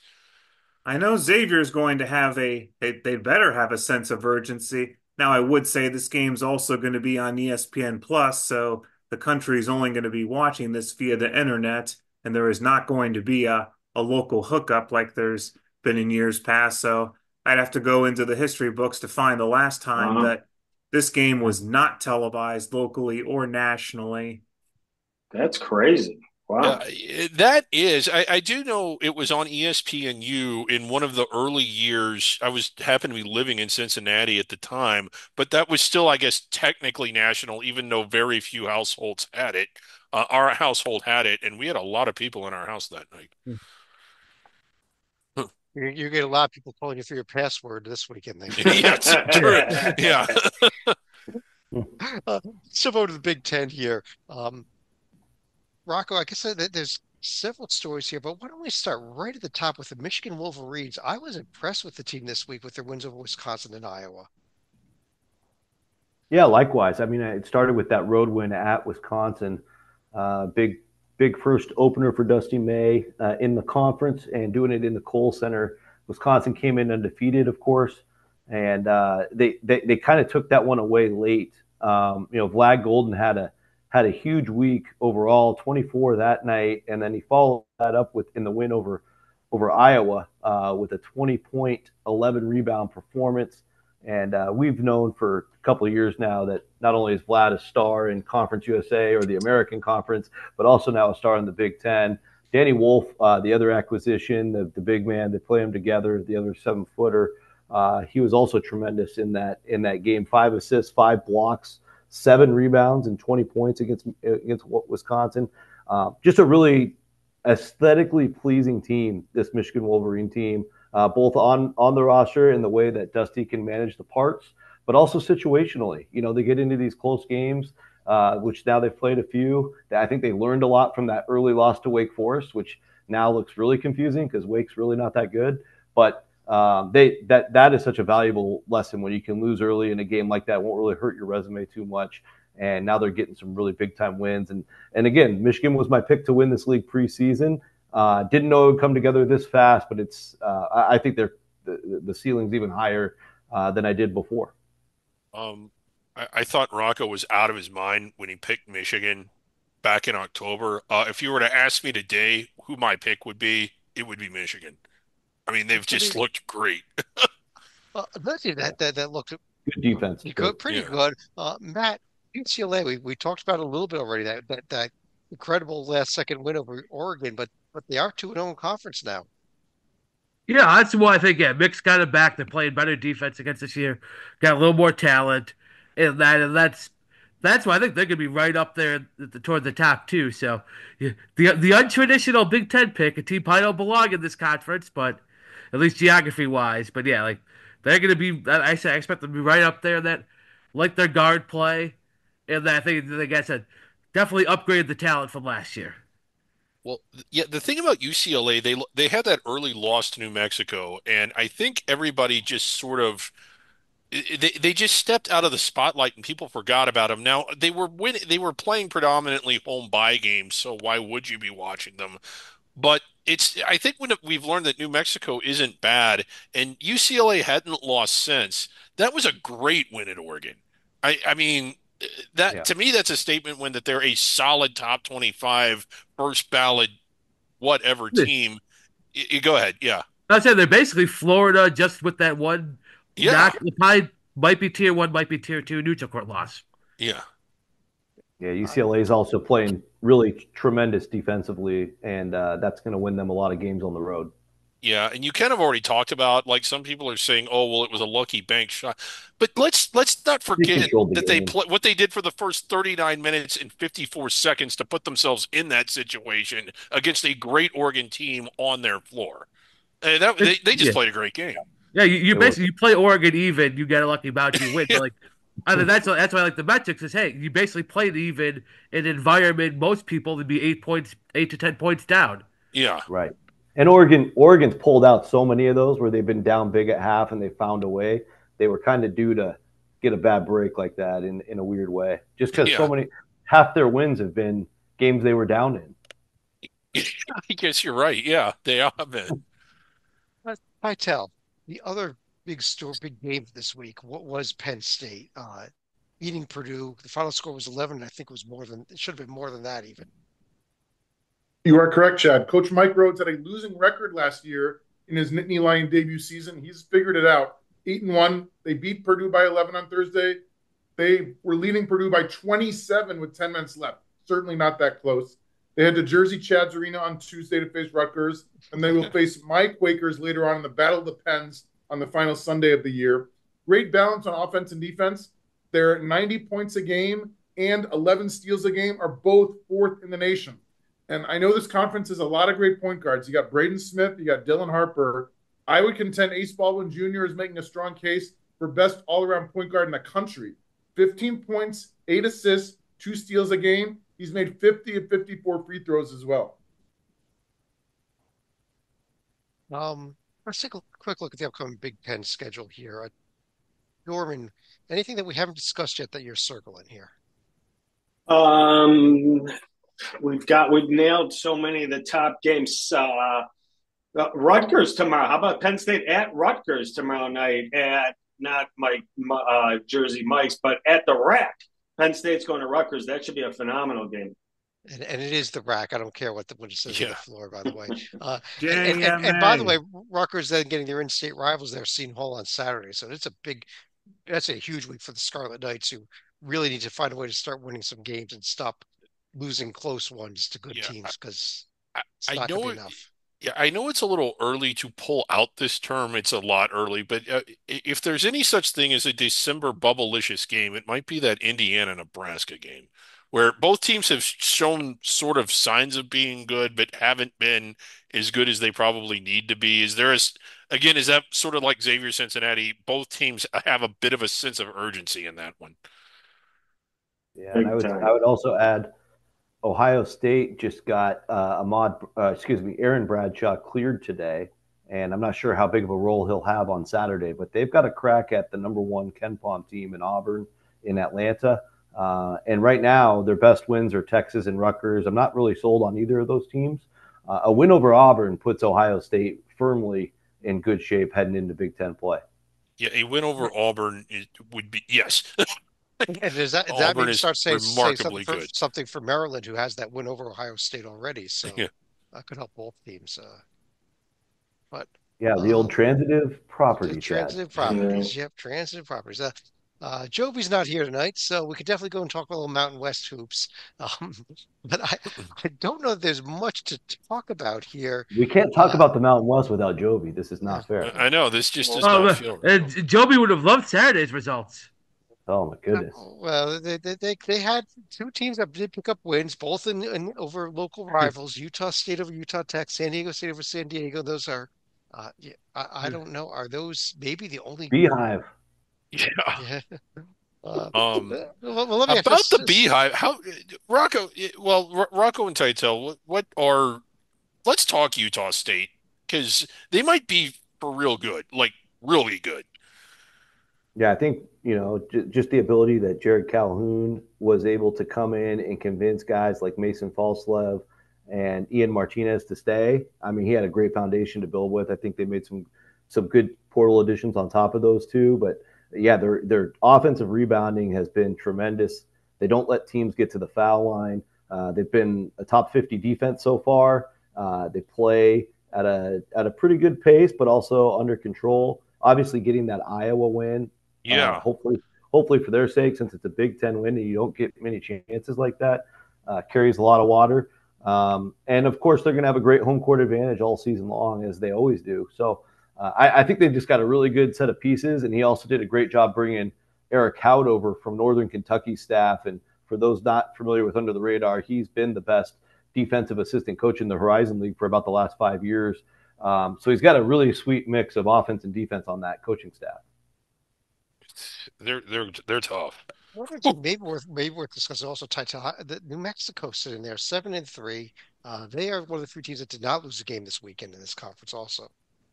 I know Xavier's going to have a, they, they better have a sense of urgency. Now, I would say this game's also going to be on E S P N Plus, so the country is only going to be watching this via the internet, and there is not going to be a, a local hookup like there's been in years past. So I'd have to go into the history books to find the last time Uh-huh. that this game was not televised locally or nationally. That's crazy. Uh, Wow. that is, I, I do know it was on E S P N U in one of the early years. I was happened to be living in Cincinnati at the time, but that was still, I guess, technically national, even though very few households had it. Uh, our household had it, and we had a lot of people in our house that night. You, you get a lot of people calling you for your password this weekend. They Yes, true. Yeah. uh, so over to the Big Ten here. Um, Rocco, I guess that there's several stories here, but why don't we start right at the top with the Michigan Wolverines? I was impressed with the team this week with their wins over Wisconsin and Iowa. Yeah, likewise. I mean, it started with that road win at Wisconsin. Uh, big, big first opener for Dusty May uh, in the conference and doing it in the Kohl Center. Wisconsin came in undefeated, of course, and uh, they they, they kind of took that one away late. Um, you know, Vlad Golden had a had a huge week overall, twenty-four that night, and then he followed that up with in the win over over Iowa uh, with a twenty point, eleven rebound performance. And uh, we've known for a couple of years now that not only is Vlad a star in Conference U S A or the American Conference, but also now a star in the Big Ten. Danny Wolf, uh, the other acquisition, the, the big man, they play him together, the other seven footer. Uh, he was also tremendous in that in that game. Five assists, five blocks, seven rebounds, and twenty points against against Wisconsin. Uh, just a really aesthetically pleasing team, this Michigan Wolverine team, uh, both on on the roster in the way that Dusty can manage the parts, but also situationally. You know, they get into these close games, uh, which now they've played a few. I think they learned a lot from that early loss to Wake Forest, which now looks really confusing because Wake's really not that good. But um, they that that is such a valuable lesson when you can lose early in a game like that. It won't really hurt your resume too much. And now they're getting some really big time wins. And and again, Michigan was my pick to win this league preseason. Uh, didn't know it would come together this fast, but it's uh, I, I think they're the, the ceiling's even higher uh, than I did before. Um, I, I thought Rocco was out of his mind when he picked Michigan back in October. Uh, if you were to ask me today who my pick would be, it would be Michigan. I mean, they've just looked great. Uh, another team that, that that looked Good defense. pretty good, pretty Yeah. good. Uh, Matt, U C L A, we, we talked about it a little bit already, that that, that incredible last second win over Oregon, but but they are two and oh in conference now. Yeah, that's why I think, yeah, Mick's got it back. They're playing better defense against this year. Got a little more talent, and that and that's that's why I think they're gonna be right up there at the, toward the top too. So yeah, the the untraditional Big Ten pick, a team probably don't belong in this conference, but at least geography wise. But yeah, like they're gonna be. I say I expect them to be right up there. That like their guard play, and I think like I said, definitely upgrade the talent from last year. Well, th- yeah, the thing about U C L A, they they had that early loss to New Mexico, and I think everybody just sort of they they just stepped out of the spotlight and people forgot about them. Now they were winning, they were playing predominantly home bye games, so why would you be watching them? But it's I think when we've learned that New Mexico isn't bad and U C L A hadn't lost since, that was a great win at Oregon. I I mean that Yeah. to me that's a statement when that they're a solid top twenty-five first ballot whatever team. Y- You go ahead. Yeah. I said they're basically Florida, just with that one Yeah. knock. It probably might be tier one, might be tier two neutral court loss. Yeah. Yeah, I, U C L A is also playing really tremendous defensively, and uh, that's going to win them a lot of games on the road. Yeah, and you kind of already talked about like some people are saying, "Oh, well, it was a lucky bank shot," but let's let's not They forget controlled the that they game. play what they did for the first thirty-nine minutes and fifty-four seconds to put themselves in that situation against a great Oregon team on their floor. And that It, they they just yeah, played a great game. yeah. You, you It was basically you play Oregon even, you get a lucky bounce, you win. But like, I mean, that's that's why I like the metrics is hey, you basically played even in an environment most people would be eight points, eight to ten points down. Yeah, right. And Oregon, Oregon's pulled out so many of those where they've been down big at half and they found a way. They were kind of due to get a bad break like that in, in a weird way, just because yeah. so many half their wins have been games they were down in. I guess you're right. Yeah, they have been. but I tell the other big store, big game this week. What was Penn State uh, beating Purdue? The final score was eleven. I think it was more than it should have been more than that even. You are correct, Chad. Coach Mike Rhodes had a losing record last year in his Nittany Lion debut season. He's figured it out. Eight and one. They beat Purdue by eleven on Thursday. They were leading Purdue by twenty-seven with ten minutes left. Certainly not that close. They head to Jersey Chad's Arena on Tuesday to face Rutgers, and they will face my Quakers later on in the Battle of the Pens on the final Sunday of the year. Great balance on offense and defense. Their ninety points a game and eleven steals a game are both fourth in the nation. And I know this conference has a lot of great point guards. You got Braden Smith, you got Dylan Harper. I would contend Ace Baldwin Junior is making a strong case for best all-around point guard in the country. fifteen points, eight assists, two steals a game. He's made fifty of fifty-four free throws as well. Um, let's take a quick look at the upcoming Big Ten schedule here. Uh, Norman, anything that we haven't discussed yet that you're circling here? Um, we've got we've nailed so many of the top games. Uh, uh, Rutgers tomorrow. How about Penn State at Rutgers tomorrow night at not Mike uh, Jersey Mike's, but at the Rack. Penn State's going to Rutgers. That should be a phenomenal game. And, and it is the rack. I don't care what the what it says on Yeah. the floor, by the way. Uh, and, J and, M and, and by the A. way, Rutgers then getting their in-state rivals there, Seton Hall on Saturday. So it's a big, that's a huge week for the Scarlet Knights, who really need to find a way to start winning some games and stop losing close ones to good Yeah, teams, because I, it's I not know going to it, be enough. yeah, I know it's a little early to pull out this term. It's a lot early, but uh, i- if there's any such thing as a December bubblicious game, it might be that Indiana Nebraska game where both teams have shown sort of signs of being good, but haven't been as good as they probably need to be. Is there a, again, is that sort of like Xavier Cincinnati? Both teams have a bit of a sense of urgency in that one. Yeah, and I Big would time. I would also add Ohio State just got uh, Ahmad, uh, excuse me, Aaron Bradshaw cleared today, and I'm not sure how big of a role he'll have on Saturday, but they've got a crack at the number one Ken Palm team in Auburn in Atlanta. Uh, and right now, their best wins are Texas and Rutgers. I'm not really sold on either of those teams. Uh, a win over Auburn puts Ohio State firmly in good shape heading into Big Ten play. Yeah, a win over Auburn it would be yes. And does that does that Auburn maybe is start saying say something remarkably for good. something for Maryland, who has that win over Ohio State already? Yeah. So that could help both teams. Uh, but Yeah, the old um, transitive the properties, Chad. transitive Yeah. properties, yep, transitive properties. Uh, uh, Joby's not here tonight, so we could definitely go and talk a little Mountain West hoops. Um, but I, I don't know that there's much to talk about here. We can't talk Uh, about the Mountain West without Joby. This is yeah. not fair. I know this just does Oh, not uh, feel right. Joby would have loved Saturday's results. Oh my goodness. Well, they, they they they had two teams that did pick up wins, both in, in over local rivals: Utah State over Utah Tech, San Diego State over San Diego. Those are, uh, yeah, I, I don't know, are those maybe the only? Beehive. Yeah. Yeah. Uh, Um, well, well, let me ask about this. the this- Beehive, how Rocco? Well, Ro- Rocco and Titel, what, what are? Let's talk Utah State because they might be for real good, like really good. Yeah, I think, you know, j- just the ability that Jared Calhoun was able to come in and convince guys like Mason Falslev and Ian Martinez to stay. I mean, he had a great foundation to build with. I think they made some some good portal additions on top of those two. But yeah, their their offensive rebounding has been tremendous. They don't let teams get to the foul line. Uh, they've been a top fifty defense so far. Uh, they play at a at a pretty good pace, but also under control. Obviously, getting that Iowa win, Yeah. uh, hopefully, hopefully for their sake, since it's a Big Ten win and you don't get many chances like that, uh, carries a lot of water. Um, and of course, they're going to have a great home court advantage all season long, as they always do. So uh, I, I think they've just got a really good set of pieces. And he also did a great job bringing Eric Hout over from Northern Kentucky staff. And for those not familiar with Under the Radar, he's been the best defensive assistant coach in the Horizon League for about the last five years. Um, so he's got a really sweet mix of offense and defense on that coaching staff. They're they're they're tough. One or two maybe worth maybe worth discussing also. Title, the New Mexico sitting there seven and three. Uh, they are one of the few teams that did not lose a game this weekend in this conference. Also,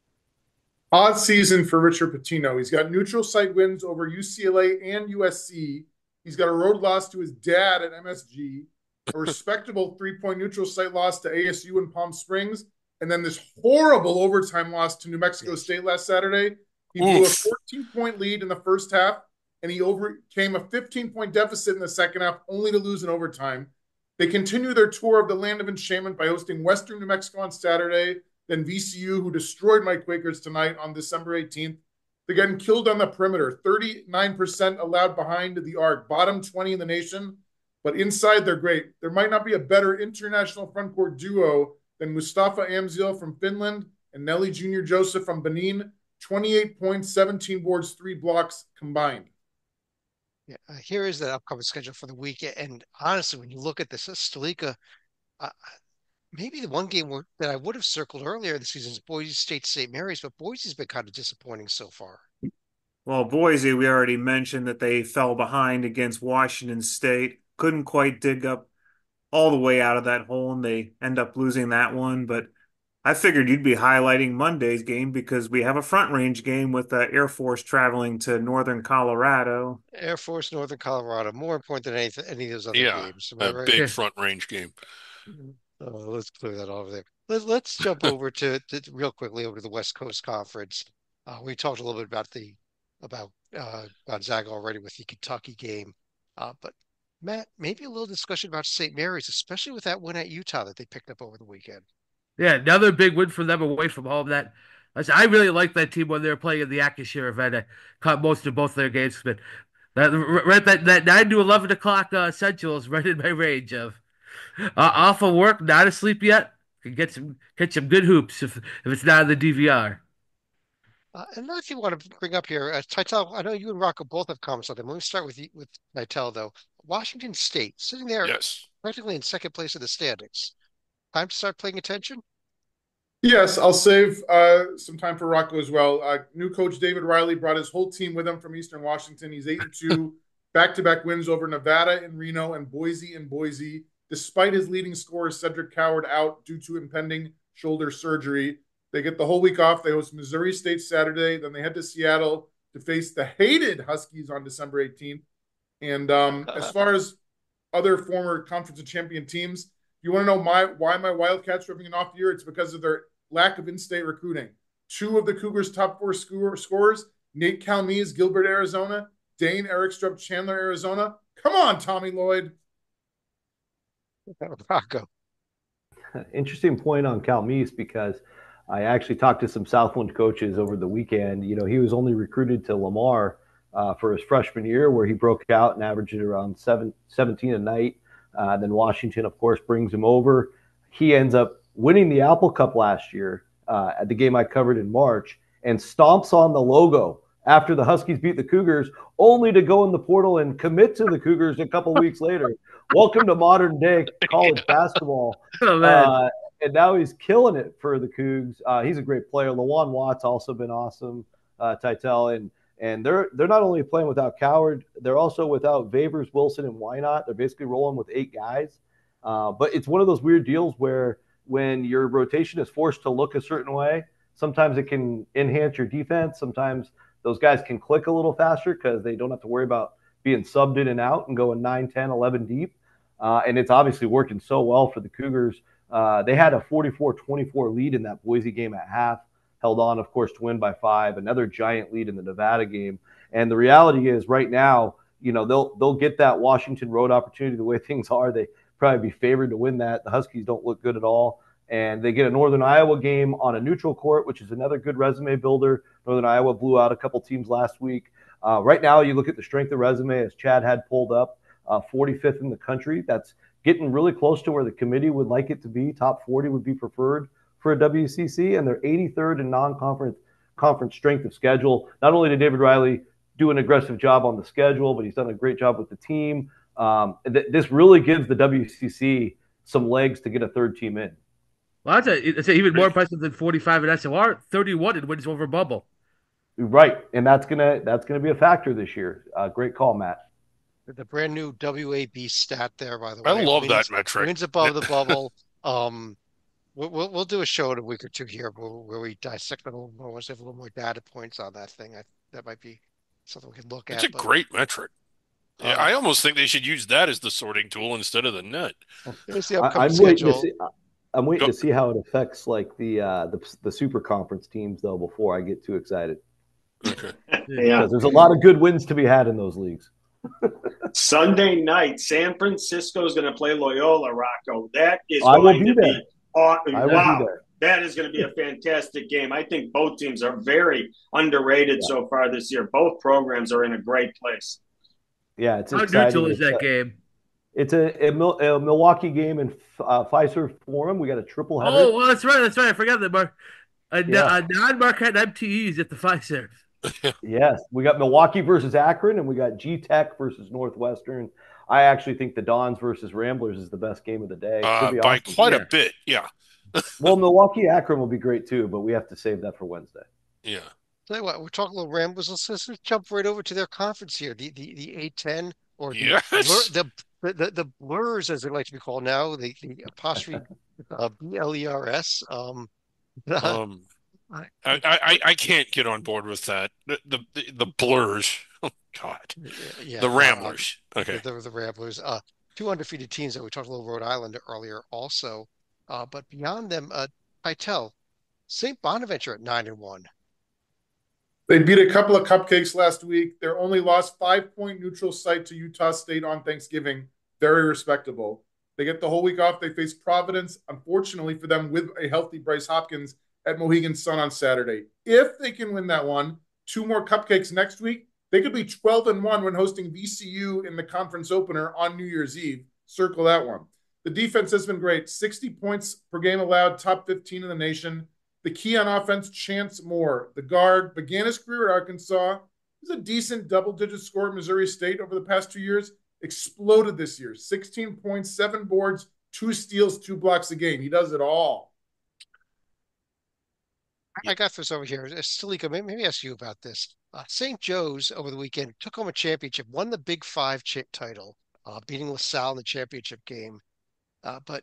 Odd season for Richard Pitino. He's got neutral site wins over U C L A and U S C. He's got a road loss to his dad at M S G, a respectable three-point neutral site loss to A S U in Palm Springs, and then this horrible overtime loss to New Mexico Yes. State last Saturday. He blew a Oof. fourteen-point lead in the first half, and he overcame a fifteen-point deficit in the second half, only to lose in overtime. They continue their tour of the land of enchantment by hosting Western New Mexico on Saturday, then V C U, who destroyed my Quakers tonight on December eighteenth. They're getting killed on the perimeter, thirty-nine percent allowed behind the arc, bottom twenty in the nation, but inside they're great. There might not be a better international frontcourt duo than Mustafa Amzil from Finland and Nelly Junior Joseph from Benin, twenty-eight points, seventeen boards, three blocks combined. yeah, uh, here is the upcoming schedule for the week. And honestly, when you look at this, uh, Stalika, uh, maybe the one game where, that I would have circled earlier this season is Boise State Saint Mary's, but Boise's been kind of disappointing so far. Well, Boise, we already mentioned that they fell behind against Washington State. Couldn't quite dig up all the way out of that hole, and they end up losing that one. But I figured you'd be highlighting Monday's game because we have a front range game with the Air Force traveling to northern Colorado. Air Force, Northern Colorado, more important than any, any of those other Yeah, games. Am I a right? big Yeah. front range game. Uh, let's clear that over there. Let, let's jump over to, to real quickly over to the West Coast Conference. Uh, we talked a little bit about the about uh, Gonzaga already with the Kentucky game, uh, but Matt, maybe a little discussion about Saint Mary's, especially with that win at Utah that they picked up over the weekend. Yeah, another big win for them away from home. That I really like that team when they were playing in the Acrisure event. I caught most of both their games, but that right that that nine to eleven o'clock uh, Central is right in my range of uh, off of work, not asleep yet. Can get some get some good hoops if if it's not in the D V R. Uh, and now, if you want to bring up here, uh, Titel, I know you and Rocco both have comments on them. Let me start with you, with Titel though. Washington State sitting there Yes. practically in second place in the standings. Time to start paying attention? Yes, I'll save uh, some time for Rocco as well. Uh, new coach David Riley brought his whole team with him from Eastern Washington. He's eight and two, back-to-back wins over Nevada and Reno and Boise and Boise, despite his leading scorer Cedric Coward out due to impending shoulder surgery. They get the whole week off. They host Missouri State Saturday. Then they head to Seattle to face the hated Huskies on December eighteenth. And um, as far as other former conference and champion teams, you want to know my why my Wildcats are having an off year? It's because of their lack of in-state recruiting. Two of the Cougars' top four score, scorers, Nate Calmese, Gilbert, Arizona, Dane Ericstrup, Chandler, Arizona. Come on, Tommy Lloyd. Rocco. Interesting point on Calmese, because I actually talked to some Southland coaches over the weekend. You know, he was only recruited to Lamar uh, for his freshman year, where he broke out and averaged around seven, seventeen a night. Uh, then Washington, of course, brings him over. He ends up winning the Apple Cup last year uh, at the game I covered in March, and stomps on the logo after the Huskies beat the Cougars, only to go in the portal and commit to the Cougars a couple weeks later. Welcome to modern day college basketball. Oh, man. Uh, and now he's killing it for the Cougs. Uh, he's a great player. Lawan Watt's also been awesome, uh, Titel. And and they're they're not only playing without Coward, they're also without Favors, Wilson, and Wynot. They're basically rolling with eight guys. Uh, but it's one of those weird deals where when your rotation is forced to look a certain way, sometimes it can enhance your defense. Sometimes those guys can click a little faster because they don't have to worry about being subbed in and out and going nine, ten, eleven deep. Uh, and it's obviously working so well for the Cougars. Uh, they had a forty-four twenty-four lead in that Boise game at half, held on, of course, to win by five, another giant lead in the Nevada game. And the reality is right now, you know, they'll they'll get that Washington road opportunity the way things are. They probably be favored to win that. The Huskies don't look good at all. And they get a Northern Iowa game on a neutral court, which is another good resume builder. Northern Iowa blew out a couple teams last week. Uh, right now, you look at the strength of resume, as Chad had pulled up, uh, forty-fifth in the country. That's getting really close to where the committee would like it to be. Top forty would be preferred for a W C C, and they're eighty-third in non-conference conference strength of schedule. Not only did David Riley do an aggressive job on the schedule, but he's done a great job with the team. Um, th- this really gives the W C C some legs to get a third team in. Well, that's, a, that's a even more impressive than forty-five in S O R, thirty-one in wins over Bubble. Right, and that's gonna that's gonna be a factor this year. Uh, great call, Matt. The brand new W A B stat there, by the way. I love wins, that metric. Wins above the bubble. Um, we'll, we'll we'll do a show in a week or two here where, where we dissect a little more, once we have a little more data points on that thing. I, that might be something we can look It's at. a but, great metric. Yeah, uh, I almost think they should use that as the sorting tool instead of the net. Here's the I, upcoming I'm waiting to schedule. see. I'm waiting Go- to see how it affects like the uh, the the super conference teams though before I get too excited. Okay. Yeah. Because there's a lot of good wins to be had in those leagues. Sunday night, San Francisco is going to play Loyola, Rocco. That is I will going be to there. be aw- I will wow. be there. That is going to be a fantastic game. I think both teams are very underrated Yeah. so far this year. Both programs are in a great place. Yeah, it's How exciting. neutral is It's that a- game? It's a, a, Mil- a Milwaukee game in uh, Fiserv Forum. We got a triple header. Oh, well, that's right. That's right. I forgot that. Mark. A, Yeah. a non-Marquette M T Es at the Fiserv. Yes, we got Milwaukee versus Akron, and we got G Tech versus Northwestern. I actually think the Dons versus Ramblers is the best game of the day. Uh, Should be by awesome. quite Yeah. a bit. Yeah. Well, Milwaukee Akron will be great too, but we have to save that for Wednesday. Yeah. Tell you what, we're talking a little rambles. Let's, let's just jump right over to their conference here, the the the A ten or the Yes. blur, the, the the blurs as they like to be called now, the the apostrophe uh, B L E R S. Um, Um, I- I, I, I can't get on board with that. The the, the, the blurs. Oh God. yeah, The uh, Ramblers. uh, Okay. the, the Ramblers. Uh, two undefeated teams that we talked a little Rhode Island earlier, also. Uh, but beyond them, uh, I tell Saint Bonaventure at nine and one. They beat a couple of cupcakes last week. Their only lost five-point neutral site to Utah State on Thanksgiving. Very respectable. They get the whole week off. They face Providence, unfortunately for them, with a healthy Bryce Hopkins at Mohegan Sun on Saturday. If they can win that one, two more cupcakes next week, they could be twelve and one when hosting V C U in the conference opener on New Year's Eve. Circle that one. The defense has been great. sixty points per game allowed, top fifteen in the nation. The key on offense, Chance Moore. The guard began his career at Arkansas. He's a decent double-digit scorer at Missouri State over the past two years. exploded this year. sixteen points, seven boards, two steals, two blocks a game. He does it all. I got this over here. Salika, maybe, maybe ask you about this. Uh, Saint Joe's over the weekend took home a championship, won the Big Five ch title, uh, beating LaSalle in the championship game. Uh, but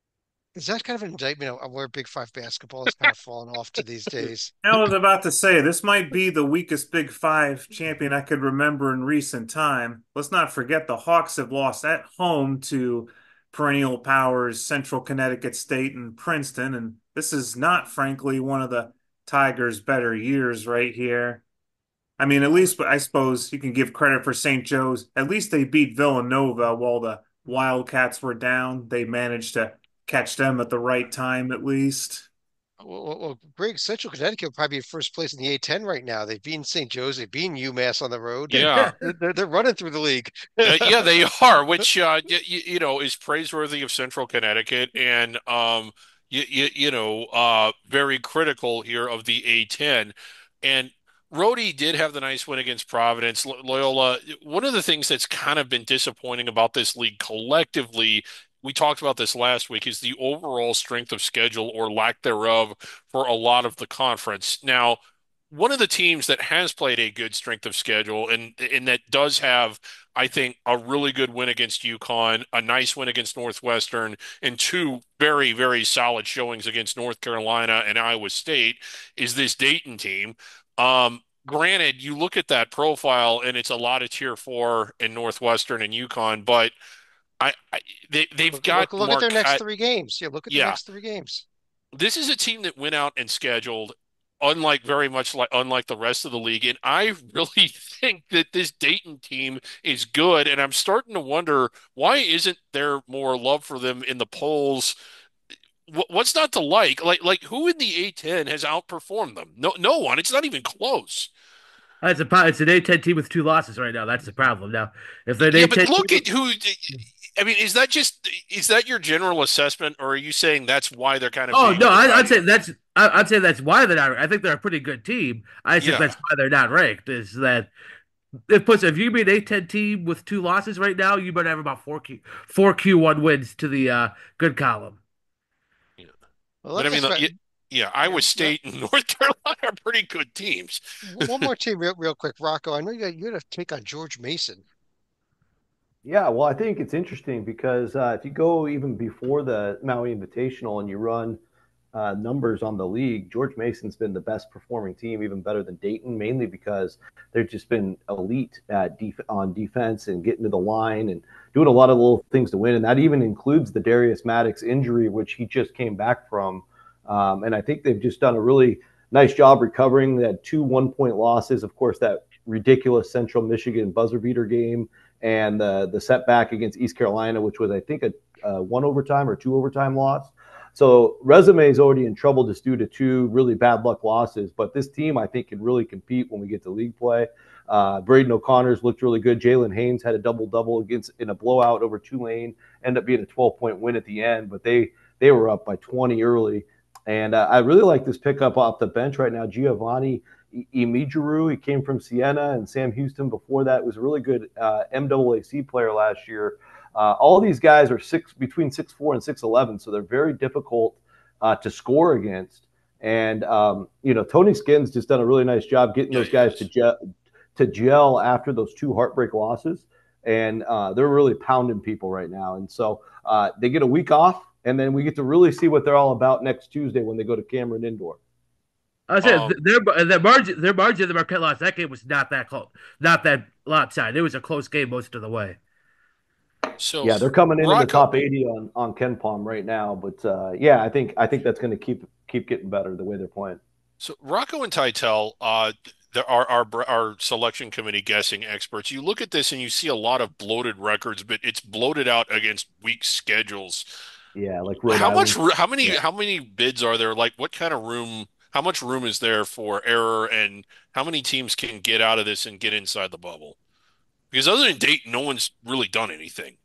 is that kind of an indictment of where Big Five basketball has kind of fallen off to these days? I was about to say, this might be the weakest Big Five champion I could remember in recent time. Let's not forget the Hawks have lost at home to perennial powers Central Connecticut State and Princeton, and this is not, frankly, one of the Tigers' better years right here. I mean, at least I suppose you can give credit for Saint Joe's. At least they beat Villanova while the Wildcats were down. They managed to catch them at the right time, at least. Well, well, well, Greg, Central Connecticut will probably be first place in the A ten right now. They've beaten Saint Joe's, they've beaten UMass on the road. They, Yeah. they're, they're running through the league. Uh, yeah, they are, which uh, y y you know is praiseworthy of Central Connecticut, and um, you, you, you know, uh, very critical here of the A ten. And Rhodey did have the nice win against Providence. Lo- Loyola. One of the things that's kind of been disappointing about this league collectively, we talked about this last week, is the overall strength of schedule or lack thereof for a lot of the conference. Now, one of the teams that has played a good strength of schedule and and that does have, I think, a really good win against UConn, a nice win against Northwestern, and two very, very solid showings against North Carolina and Iowa State is this Dayton team. Um, granted, you look at that profile and it's a lot of tier four in Northwestern and UConn, but I, I they they've Look, got look, look at their next Marquette. three games. Yeah, look at the Yeah, next three games. this is a team that went out and scheduled unlike very much like unlike the rest of the league. And I really think that this Dayton team is good. And I'm starting to wonder, why isn't there more love for them in the polls? Wh- What's not to like? Like like who in the A ten has outperformed them? No, no one. It's not even close. That's a pro- it's an A ten team with two losses right now. That's the problem. Now, if they're an Yeah, but A ten look team, at who. I mean, is that just is that your general assessment, or are you saying that's why they're kind of oh being no, I, I'd undervalued? say that's I, I'd say that's why they're not. I think they're a pretty good team. I think Yeah. that's why they're not ranked. Is that it puts if you be an A ten team with two losses right now, you better have about four Q four Q one wins to the uh, good column. Yeah. Well, But I let's mean, ask about yeah, yeah, yeah, Iowa yeah, State and North Carolina are pretty good teams. one more team real, real quick. Rocco, I know you got you had a take on George Mason. Yeah, well, I think it's interesting because uh, if you go even before the Maui Invitational and you run uh, numbers on the league, George Mason's been the best performing team, even better than Dayton, mainly because they've just been elite at def- on defense and getting to the line and doing a lot of little things to win. And that even includes the Darius Maddox injury, which he just came back from. Um, and I think they've just done a really nice job recovering. They had two one point losses, of course, that ridiculous Central Michigan buzzer beater game and the the setback against East Carolina, which was I think a, a one overtime or two overtime loss. So resume is already in trouble just due to two really bad luck losses. But this team, I think, can really compete when we get to league play. Uh, Braden O'Connor's looked really good. Jalen Haynes had a double double against in a blowout over Tulane. Ended up being a twelve point win at the end, but they they were up by twenty early. And uh, I really like this pickup off the bench right now, Giovanni Imijuru. He came from Siena, and Sam Houston before that was a really good uh, M A A C player last year. Uh, all these guys are six between six four and six eleven, so they're very difficult uh, to score against. And um, you know, Tony Skinn's just done a really nice job getting Yeah, those he guys is. to gel, to gel after those two heartbreak losses, and uh, they're really pounding people right now. And so uh, they get a week off, and then we get to really see what they're all about next Tuesday when they go to Cameron Indoor. I said Um, their their margin their margin of the Marquette loss that game was not that close, not that lopsided. It was a close game most of the way. so Yeah, they're coming into the Rocco, top eighty on on Ken Palm right now, but uh, yeah, I think I think that's going to keep keep getting better the way they're playing. so Rocco and Titel, uh, there are our our selection committee guessing experts. You look at this and you see a lot of bloated records, but it's bloated out against weak schedules. Yeah, like Rhode How much, Island. ro- how many, Yeah. how many bids are there? Like, what kind of room? How much room is there for error, and how many teams can get out of this and get inside the bubble? Because other than Dayton, no one's really done anything.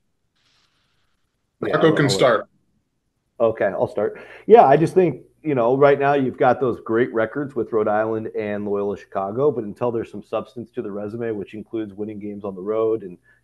Yeah, Rocco I'll, can I'll let start. Okay, I'll start. Yeah, I just think, you know, right now you've got those great records with Rhode Island and Loyola Chicago, but until there's some substance to the resume, which includes winning games on the road and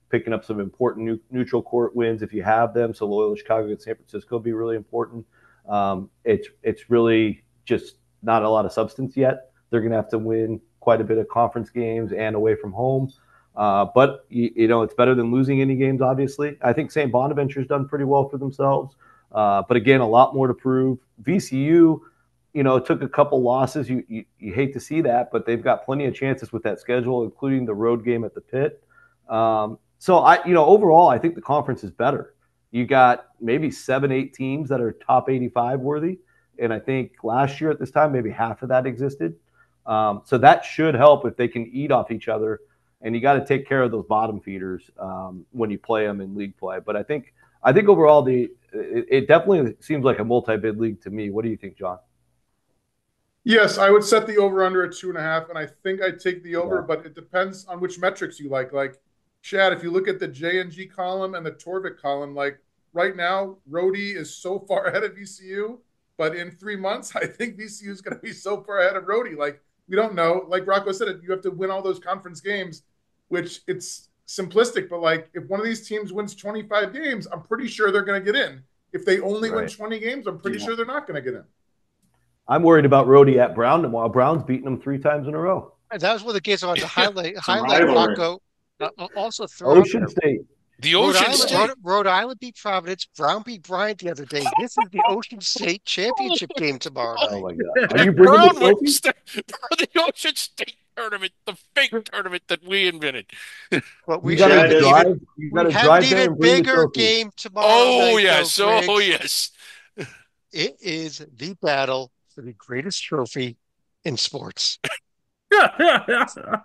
picking up some important new, neutral court wins if you have them. So Loyola Chicago and San Francisco will be really important. Um, it's it's really just not a lot of substance yet. They're going to have to win quite a bit of conference games and away from home. Uh, but, you, you know, it's better than losing any games, obviously. I think Saint Bonaventure's done pretty well for themselves. Uh, but, again, a lot more to prove. V C U, you know, took a couple losses. You, you you hate to see that, but they've got plenty of chances with that schedule, including the road game at the Pit. Um, so, I you know, overall, I think the conference is better. You got maybe seven, eight teams that are top eighty-five worthy. And I think last year at this time, maybe half of that existed. Um, so that should help if they can eat off each other. And you got to take care of those bottom feeders um, when you play them in league play. But I think I think overall, the it, it definitely seems like a multi-bid league to me. What do you think, John? Yes, I would set the over-under at two and a half, and I think I'd take the over, Yeah. but it depends on which metrics you like. Like, Chad, if you look at the J N G column and the Torvik column, like right now, Rhodey is so far ahead of V C U, but in three months, I think V C U is going to be so far ahead of Rhodey. Like, we don't know. Like Rocco said, you have to win all those conference games, which it's simplistic, but like if one of these teams wins twenty-five games, I'm pretty sure they're going to get in. If they only win Right. twenty games, I'm pretty Yeah. sure they're not going to get in. I'm worried about Rhodey at Brown tomorrow. Brown's beaten them three times in a row. And that was one of the games I wanted to highlight. a highlight rivalry. Rocco. Uh, also throw out Ocean there, State. The Rhode Ocean Island, State. Rhode, Rhode Island beat Providence. Brown beat Bryant the other day. This is the Ocean State championship game tomorrow Oh, night. my God. Are you bringing Brown the trophy? wins the, the Ocean State tournament, the fake tournament that we invented. But we You got have to Chad an is- drive. even, You we got to have drive an there even and bring the bigger trophy. game tomorrow Oh night, yes, though, oh Griggs. yes. It is the battle for the greatest trophy in sports. I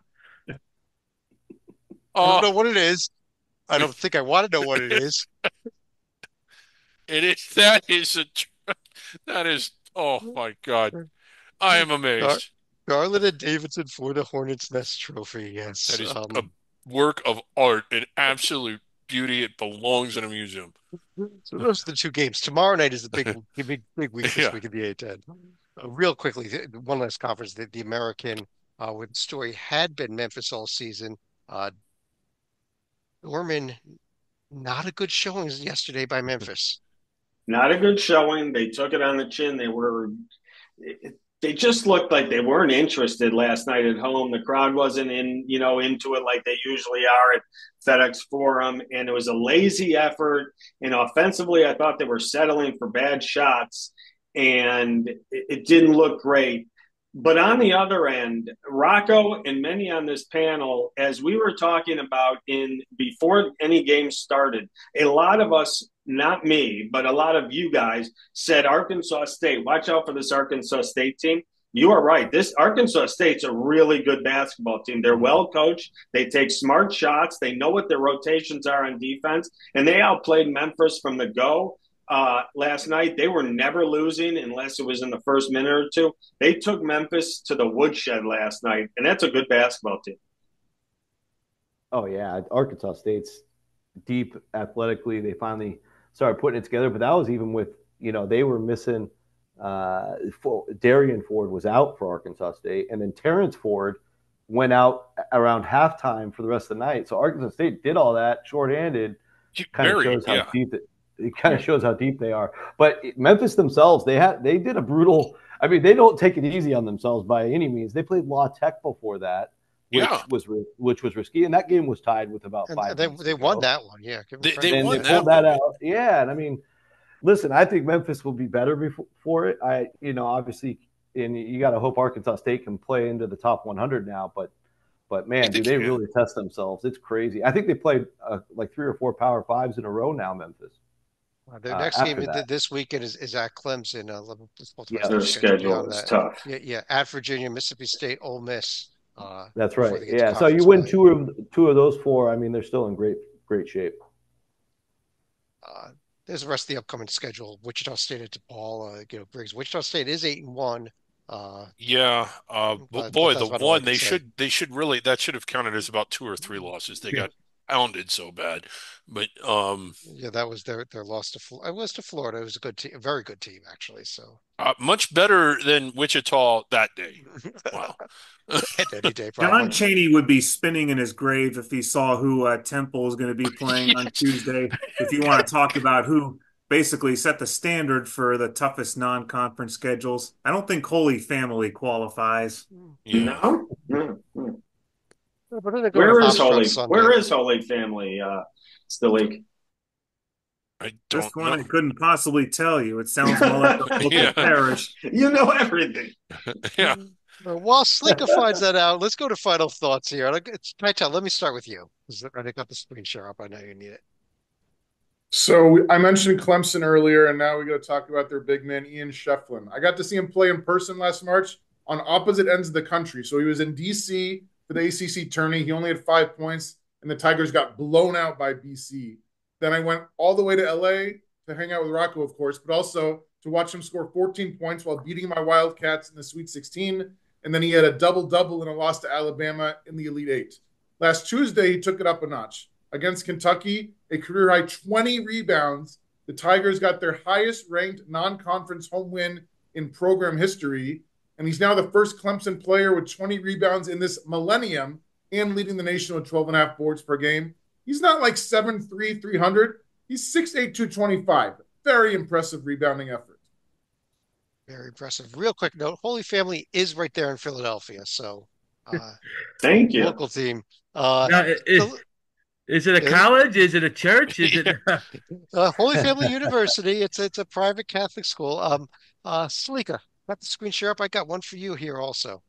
Oh, don't know what it is. I don't think I want to know what it is. it is. That is a. tr- That is. Oh my God, I am amazed. Garland and Davidson for the Hornets Nest Trophy. Yes. That is Um, a work of art, an absolute beauty. It belongs in a museum. so those are the two games. Tomorrow night is the big, big, big week this Yeah. week in the A ten. Uh, real quickly, the, the one last conference, the, the American, uh, with the story had been Memphis all season. Uh, Norman, not a good showing yesterday by Memphis. Not a good showing. They took it on the chin. They were, they just looked like they weren't interested last night at home. The crowd wasn't in, you know, into it like they usually are at FedEx Forum, and it was a lazy effort. And offensively, I thought they were settling for bad shots, and it, it didn't look great. But on the other end, Rocco and many on this panel, as we were talking about in before any game started, a lot of us, not me, but a lot of you guys said Arkansas State, watch out for this Arkansas State team. You are right. This Arkansas State's a really good basketball team. They're well coached. They take smart shots. They know what their rotations are on defense, and they outplayed Memphis from the go. Uh, last night, they were never losing unless it was in the first minute or two. They took Memphis to the woodshed last night, and that's a good basketball team. Oh, yeah. Arkansas State's deep athletically. They finally started putting it together. But that was even with, you know, they were missing uh, – Darian Ford was out for Arkansas State. And then Terrence Ford went out around halftime for the rest of the night. So Arkansas State did all that shorthanded. Kind of Very, shows how yeah. deep it, it kind of shows how deep they are. But Memphis themselves, they had they did a brutal. I mean, they don't take it easy on themselves by any means. They played La Tech before that, which Yeah. was which was risky, and that game was tied with about And five. they minutes they to won go. that one. Yeah. Give them They- credit. they And won they that pulled one. that out. Yeah, and I mean, listen, I think Memphis will be better before for it. I, you know, obviously, and you got to hope Arkansas State can play into the top one hundred now. But, but man, They do they can. really test themselves? It's crazy. I think they played uh, like three or four Power Fives in a row now. Memphis. Uh, their uh, next after game that. this weekend is, is at Clemson. Uh, let me just pull up Yeah. their Their schedule schedule beyond is that. tough. Yeah, yeah. At Virginia, Mississippi State, Ole Miss. Uh, That's before right. they get to Yeah. So you conference win play. two of two of those four. I mean, they're still in great great shape. Uh, there's the rest of the upcoming schedule. Wichita State at DePaul. Uh, you know, Briggs. Wichita State is eight and one. Uh, Yeah, uh, But- boy, but the that's about all I one can they say. should they should really that should have counted as about two or three losses. They Yeah. got pounded so bad. But um, Yeah, that was their their loss to Fl- it was to Florida. It was a good team, a very good team actually. So uh, much better than Wichita that day. Wow. at any day John probably. Chaney would be spinning in his grave if he saw who uh, Temple is going to be playing on Yes. Tuesday. If you want to talk about who basically set the standard for the toughest non-conference schedules, I don't think Holy Family qualifies. Yeah. No? No, no. But then they're going to Where is Hofstra on Holy? Sunday. Where is Holy Family? Uh, still league. I This don't one know. I couldn't possibly tell you. It sounds more like a local Yeah. parish. You know everything. Yeah. Uh, While Sleeka finds that out, let's go to final thoughts here. Like, It's, Tytel, let me start with you. 'Cause I got the screen share up. I know you need it. So I mentioned Clemson earlier, and now we got to talk about their big man, Ian Shefflin. I got to see him play in person last March on opposite ends of the country. So he was in D C for the A C C tourney. He only had five points, and the Tigers got blown out by B C. Then I went all the way to L A to hang out with Rocco, of course, but also to watch him score fourteen points while beating my Wildcats in the Sweet sixteen. And then he had a double double in a loss to Alabama in the Elite Eight. Last Tuesday, he took it up a notch against Kentucky, a career high twenty rebounds. The Tigers got their highest ranked non conference home win in program history. And he's now the first Clemson player with twenty rebounds in this millennium and leading the nation with twelve and a half boards per game. He's not like seven three, three hundred. He's six eight, two twenty-five. Very impressive rebounding effort. Very impressive. Real quick note: Holy Family is right there in Philadelphia, so uh, Thank you. local team. Uh, Now, is, so, is it a is- college? Is it a church? Is it? uh, Holy Family University. It's it's a private Catholic school. Um, uh, Sleeka, got the screen share up. I got one for you here also.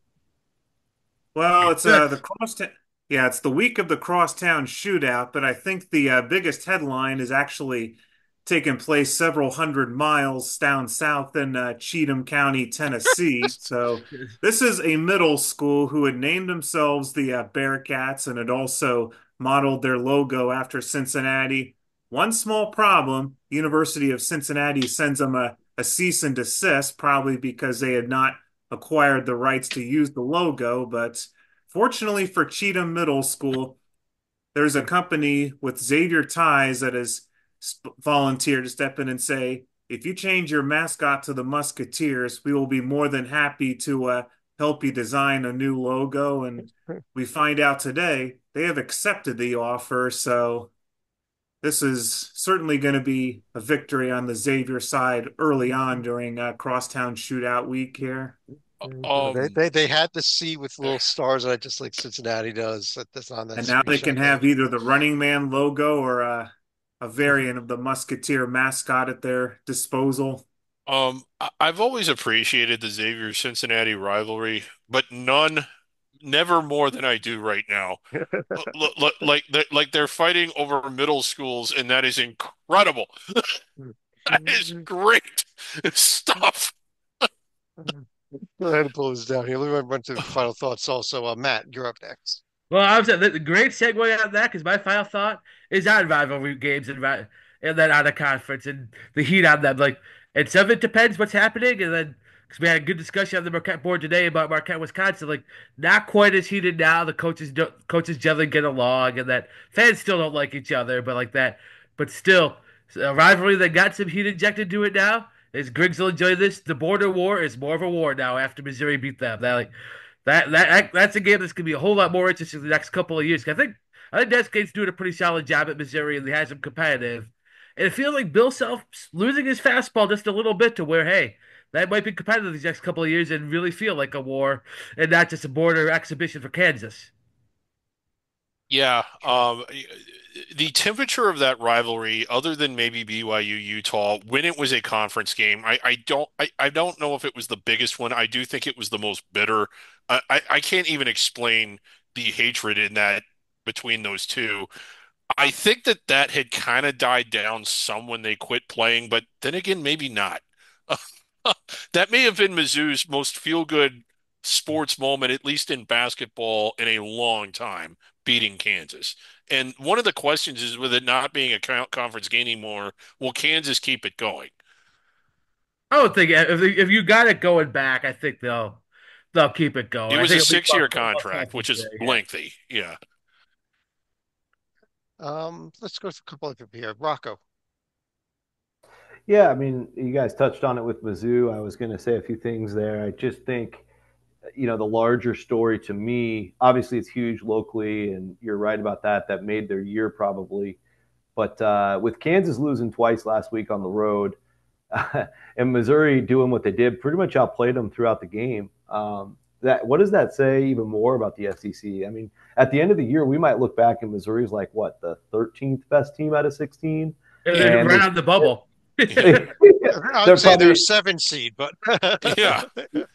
Well, it's uh the cross yeah, it's the week of the crosstown shootout, but I think the uh, biggest headline is actually taking place several hundred miles down south in uh, Cheatham County, Tennessee. So this is a middle school who had named themselves the uh, Bearcats and had also modeled their logo after Cincinnati. One small problem, University of Cincinnati sends them a, a cease and desist, probably because they had not acquired the rights to use the logo, but fortunately for Cheatham Middle School, there's a company with Xavier ties that has volunteered to step in and say, if you change your mascot to the Musketeers, we will be more than happy to uh, help you design a new logo. And we find out today they have accepted the offer. So this is certainly going to be a victory on the Xavier side early on during uh, Crosstown Shootout Week here. Uh, they, Um, they they had the C with little stars on it, just like Cincinnati does. That, that's on that And now they screenshot can there. have either the Running Man logo or uh, a variant of the Musketeer mascot at their disposal. um, I- I've always appreciated the Xavier Cincinnati rivalry, but none, never more than I do right now. L- l- l- like they're, like they're fighting over middle schools, and that is incredible. That is great stuff. Go ahead and pull this down here. Let me run to final thoughts also. Uh, Matt, you're up next. Well, I was the great segue on that because my final thought is on rivalry games and ri- and then on a conference and the heat on them. Like, and some of it depends what's happening. And then because we had a good discussion on the Marquette board today about Marquette, Wisconsin. Like, not quite as heated now. The coaches do, coaches generally get along, and that fans still don't like each other, but like that. But still, a rivalry that got some heat injected to it now. Is Griggs will enjoy this. The border war is more of a war now after Missouri beat them. That like that that that's a game that's gonna be a whole lot more interesting the next couple of years. I think I think Des Gates doing a pretty solid job at Missouri and he has them competitive. And it feels like Bill Self's losing his fastball just a little bit to where hey, that might be competitive these next couple of years and really feel like a war and not just a border exhibition for Kansas. Yeah, um, the temperature of that rivalry, other than maybe B Y U Utah, when it was a conference game, I, I don't I, I don't know if it was the biggest one. I do think it was the most bitter. I, I, I can't even explain the hatred in that between those two. I think that that had kind of died down some when they quit playing, but then again, maybe not. That may have been Mizzou's most feel-good sports moment, at least in basketball, in a long time, beating Kansas. And one of the questions is, with it not being a co- conference game anymore, will Kansas keep it going? I don't think if if you got it going back, I think they'll they'll keep it It going. I was a think it'll be six-year about, about contract, which Conference is Day. Yeah. lengthy. Yeah. Um, let's go through a couple of them here. Rocco. Yeah, I mean, you guys touched on it with Mizzou. I was going to say a few things there. I just think, you know, the larger story to me, obviously it's huge locally, and you're right about that. That made their year probably. But uh, with Kansas losing twice last week on the road, and Missouri doing what they did, pretty much outplayed them throughout the game. Um, that what does that say even more about the S E C? I mean, at the end of the year, we might look back and Missouri's like what, the thirteenth best team out of sixteen, And then and right they, on the bubble. they, I'd they're say they're a probably seven seed, but Yeah.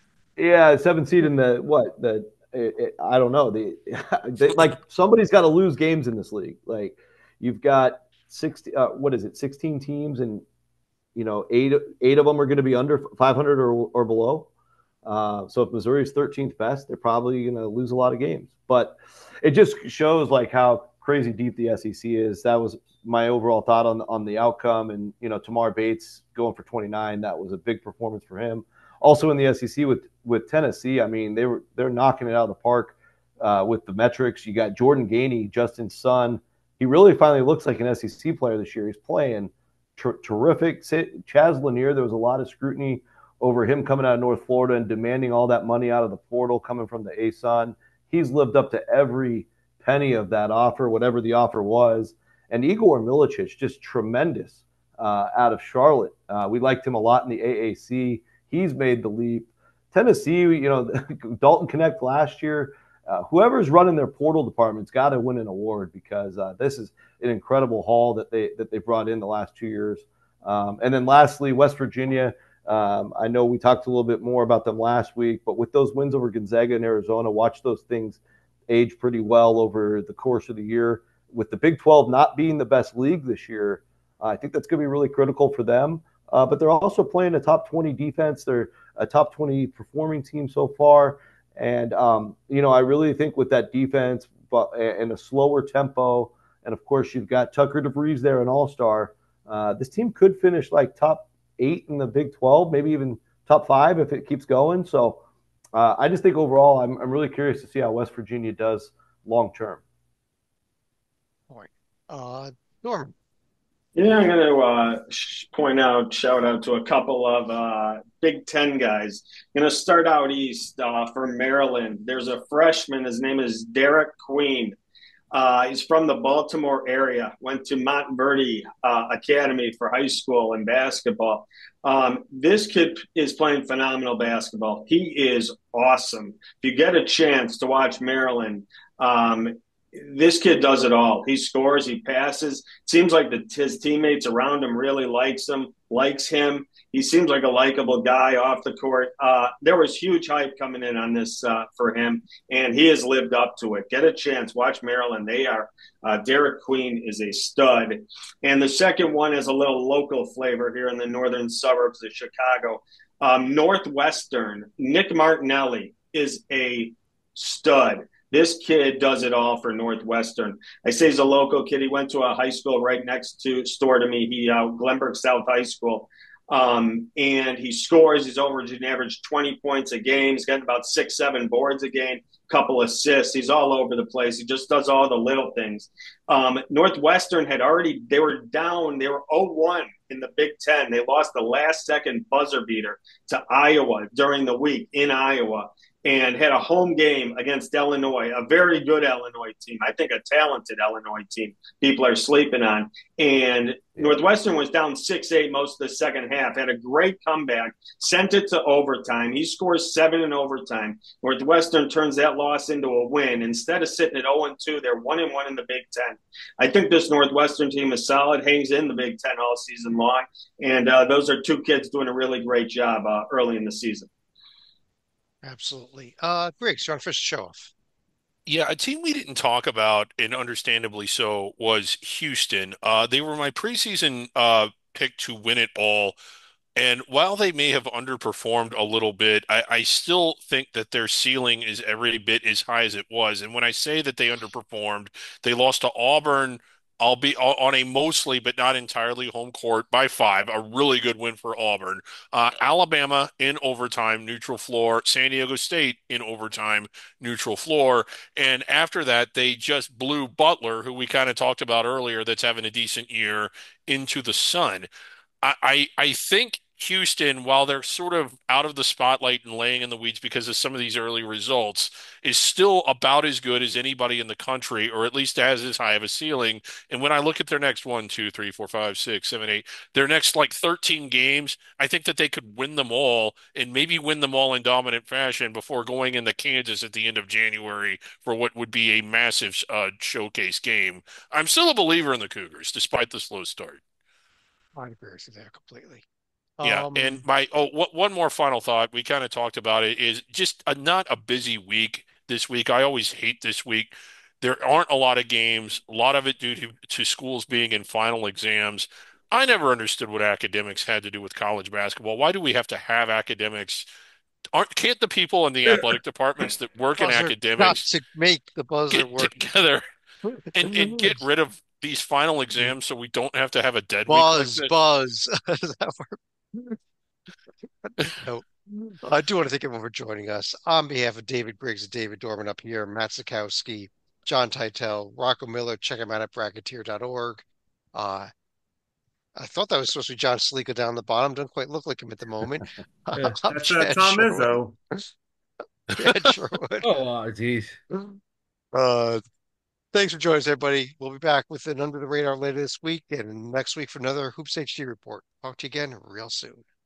yeah, seven seed in the what the it, it, I don't know the they, like somebody's got to lose games in this league. Like you've got sixty, uh, what is it, sixteen teams, and you know eight eight of them are going to be under five hundred or or below. Uh, so if Missouri's thirteenth best, they're probably going to lose a lot of games. But it just shows like how crazy deep the S E C is. That was my overall thought on on the outcome. And you know, Tamar Bates going for twenty-nine, that was a big performance for him. Also in the S E C with with Tennessee, I mean they were they're knocking it out of the park uh, with the metrics. You got Jordan Gainey, Justin's son. He really finally looks like an S E C player this year. He's playing ter- terrific. Chaz Lanier, there was a lot of scrutiny over him coming out of North Florida and demanding all that money out of the portal coming from the A S U N. He's lived up to every penny of that offer, whatever the offer was. And Igor Milicic, just tremendous uh, out of Charlotte. Uh, we liked him a lot in the A A C. He's made the leap. Tennessee, you know, Dalton Connect last year. Uh, whoever's running their portal department's got to win an award because uh, this is an incredible haul that they that they brought in the last two years. Um, and then lastly, West Virginia. Um, I know we talked a little bit more about them last week, but with those wins over Gonzaga and Arizona, watch those things age pretty well over the course of the year. With the Big twelve not being the best league this year, uh, I think that's going to be really critical for them. Uh, but they're also playing a top twenty defense. They're a top twenty performing team so far. And, um, you know, I really think with that defense but, and a slower tempo, and of course you've got Tucker DeVries there, an all-star, uh, this team could finish like top eight in the Big twelve, maybe even top five if it keeps going. So uh, I just think overall, I'm, I'm really curious to see how West Virginia does long term. point. Uh, Norman. Yeah, I'm going to uh, sh- point out, shout out to a couple of uh, Big Ten guys. Going to start out east uh, for Maryland. There's a freshman. His name is Derek Queen. Uh, he's from the Baltimore area. Went to Montverde uh, Academy for high school and basketball. Um, this kid is playing phenomenal basketball. He is awesome. If you get a chance to watch Maryland, um, this kid does it all. He scores, he passes. Seems like the, his teammates around him really likes him, likes him. He seems like a likable guy off the court. Uh, there was huge hype coming in on this uh, for him, and he has lived up to it. Get a chance, watch Maryland. They are uh, Derek Queen is a stud, and the second one is a little local flavor here in the northern suburbs of Chicago. Um, Northwestern, Nick Martinelli is a stud. This kid does it all for Northwestern. I say he's a local kid. He went to a high school right next to store to me. He uh, Glenbrook South High School, um, and he scores. He's averaging average twenty points a game. He's getting about six, seven boards a game, couple assists. He's all over the place. He just does all the little things. Um, Northwestern had already they were down. They were oh one in the Big Ten. They lost the last second buzzer beater to Iowa during the week in Iowa, and had a home game against Illinois, a very good Illinois team. I think a talented Illinois team people are sleeping on. And Northwestern was down six eight most of the second half, had a great comeback, sent it to overtime. He scores seven in overtime. Northwestern turns that loss into a win. Instead of sitting at oh and two, they're one and one in the Big Ten. I think this Northwestern team is solid, hangs in the Big Ten all season long. And uh, those are two kids doing a really great job uh, early in the season. Absolutely. Uh, Griggs, John Fisher, show off. Yeah, a team we didn't talk about, and understandably so, was Houston. Uh, they were my preseason uh, pick to win it all. And while they may have underperformed a little bit, I, I still think that their ceiling is every bit as high as it was. And when I say that they underperformed, they lost to Auburn I'll be on a mostly but not entirely home court by five. A really good win for Auburn. Uh, Alabama in overtime, neutral floor. San Diego State in overtime, neutral floor. And after that, they just blew Butler, who we kind of talked about earlier, that's having a decent year, into the sun. I, I I think Houston, while they're sort of out of the spotlight and laying in the weeds because of some of these early results, is still about as good as anybody in the country, or at least has as high of a ceiling. And when I look at their next one, two, three, four, five, six, seven, eight, their next like thirteen games, I think that they could win them all and maybe win them all in dominant fashion before going into Kansas at the end of January for what would be a massive uh, showcase game. I'm still a believer in the Cougars, despite the slow start. I agree with you there completely. Yeah, and Um, my oh, wh- one more final thought. We kind of talked about it is just a, not a busy week this week. I always hate this week. There aren't a lot of games, a lot of it due to, to schools being in final exams. I never understood what academics had to do with college basketball. Why do we have to have academics? Aren't can't the people in the athletic departments that work in buzzer got academics to make the buzzer get work. together and and get rid of these final exams so we don't have to have a dead week like Buzz, this? buzz. Does that work? No. I do want to thank everyone for joining us. On behalf of David Briggs and David Dorman up here, Matt Sikowski, John Titel, Rocco Miller, check him out at bracketeer dot org. Uh, I thought that was supposed to be John Salika down the bottom. Doesn't quite look like him at the moment. Yeah. I'm That's uh, Chad Tom Sherwood. Izzo. Chad Sherwood. Oh, jeez. Uh, thanks for joining us, everybody. We'll be back with an Under the Radar later this week and next week for another Hoops H D report. Talk to you again real soon.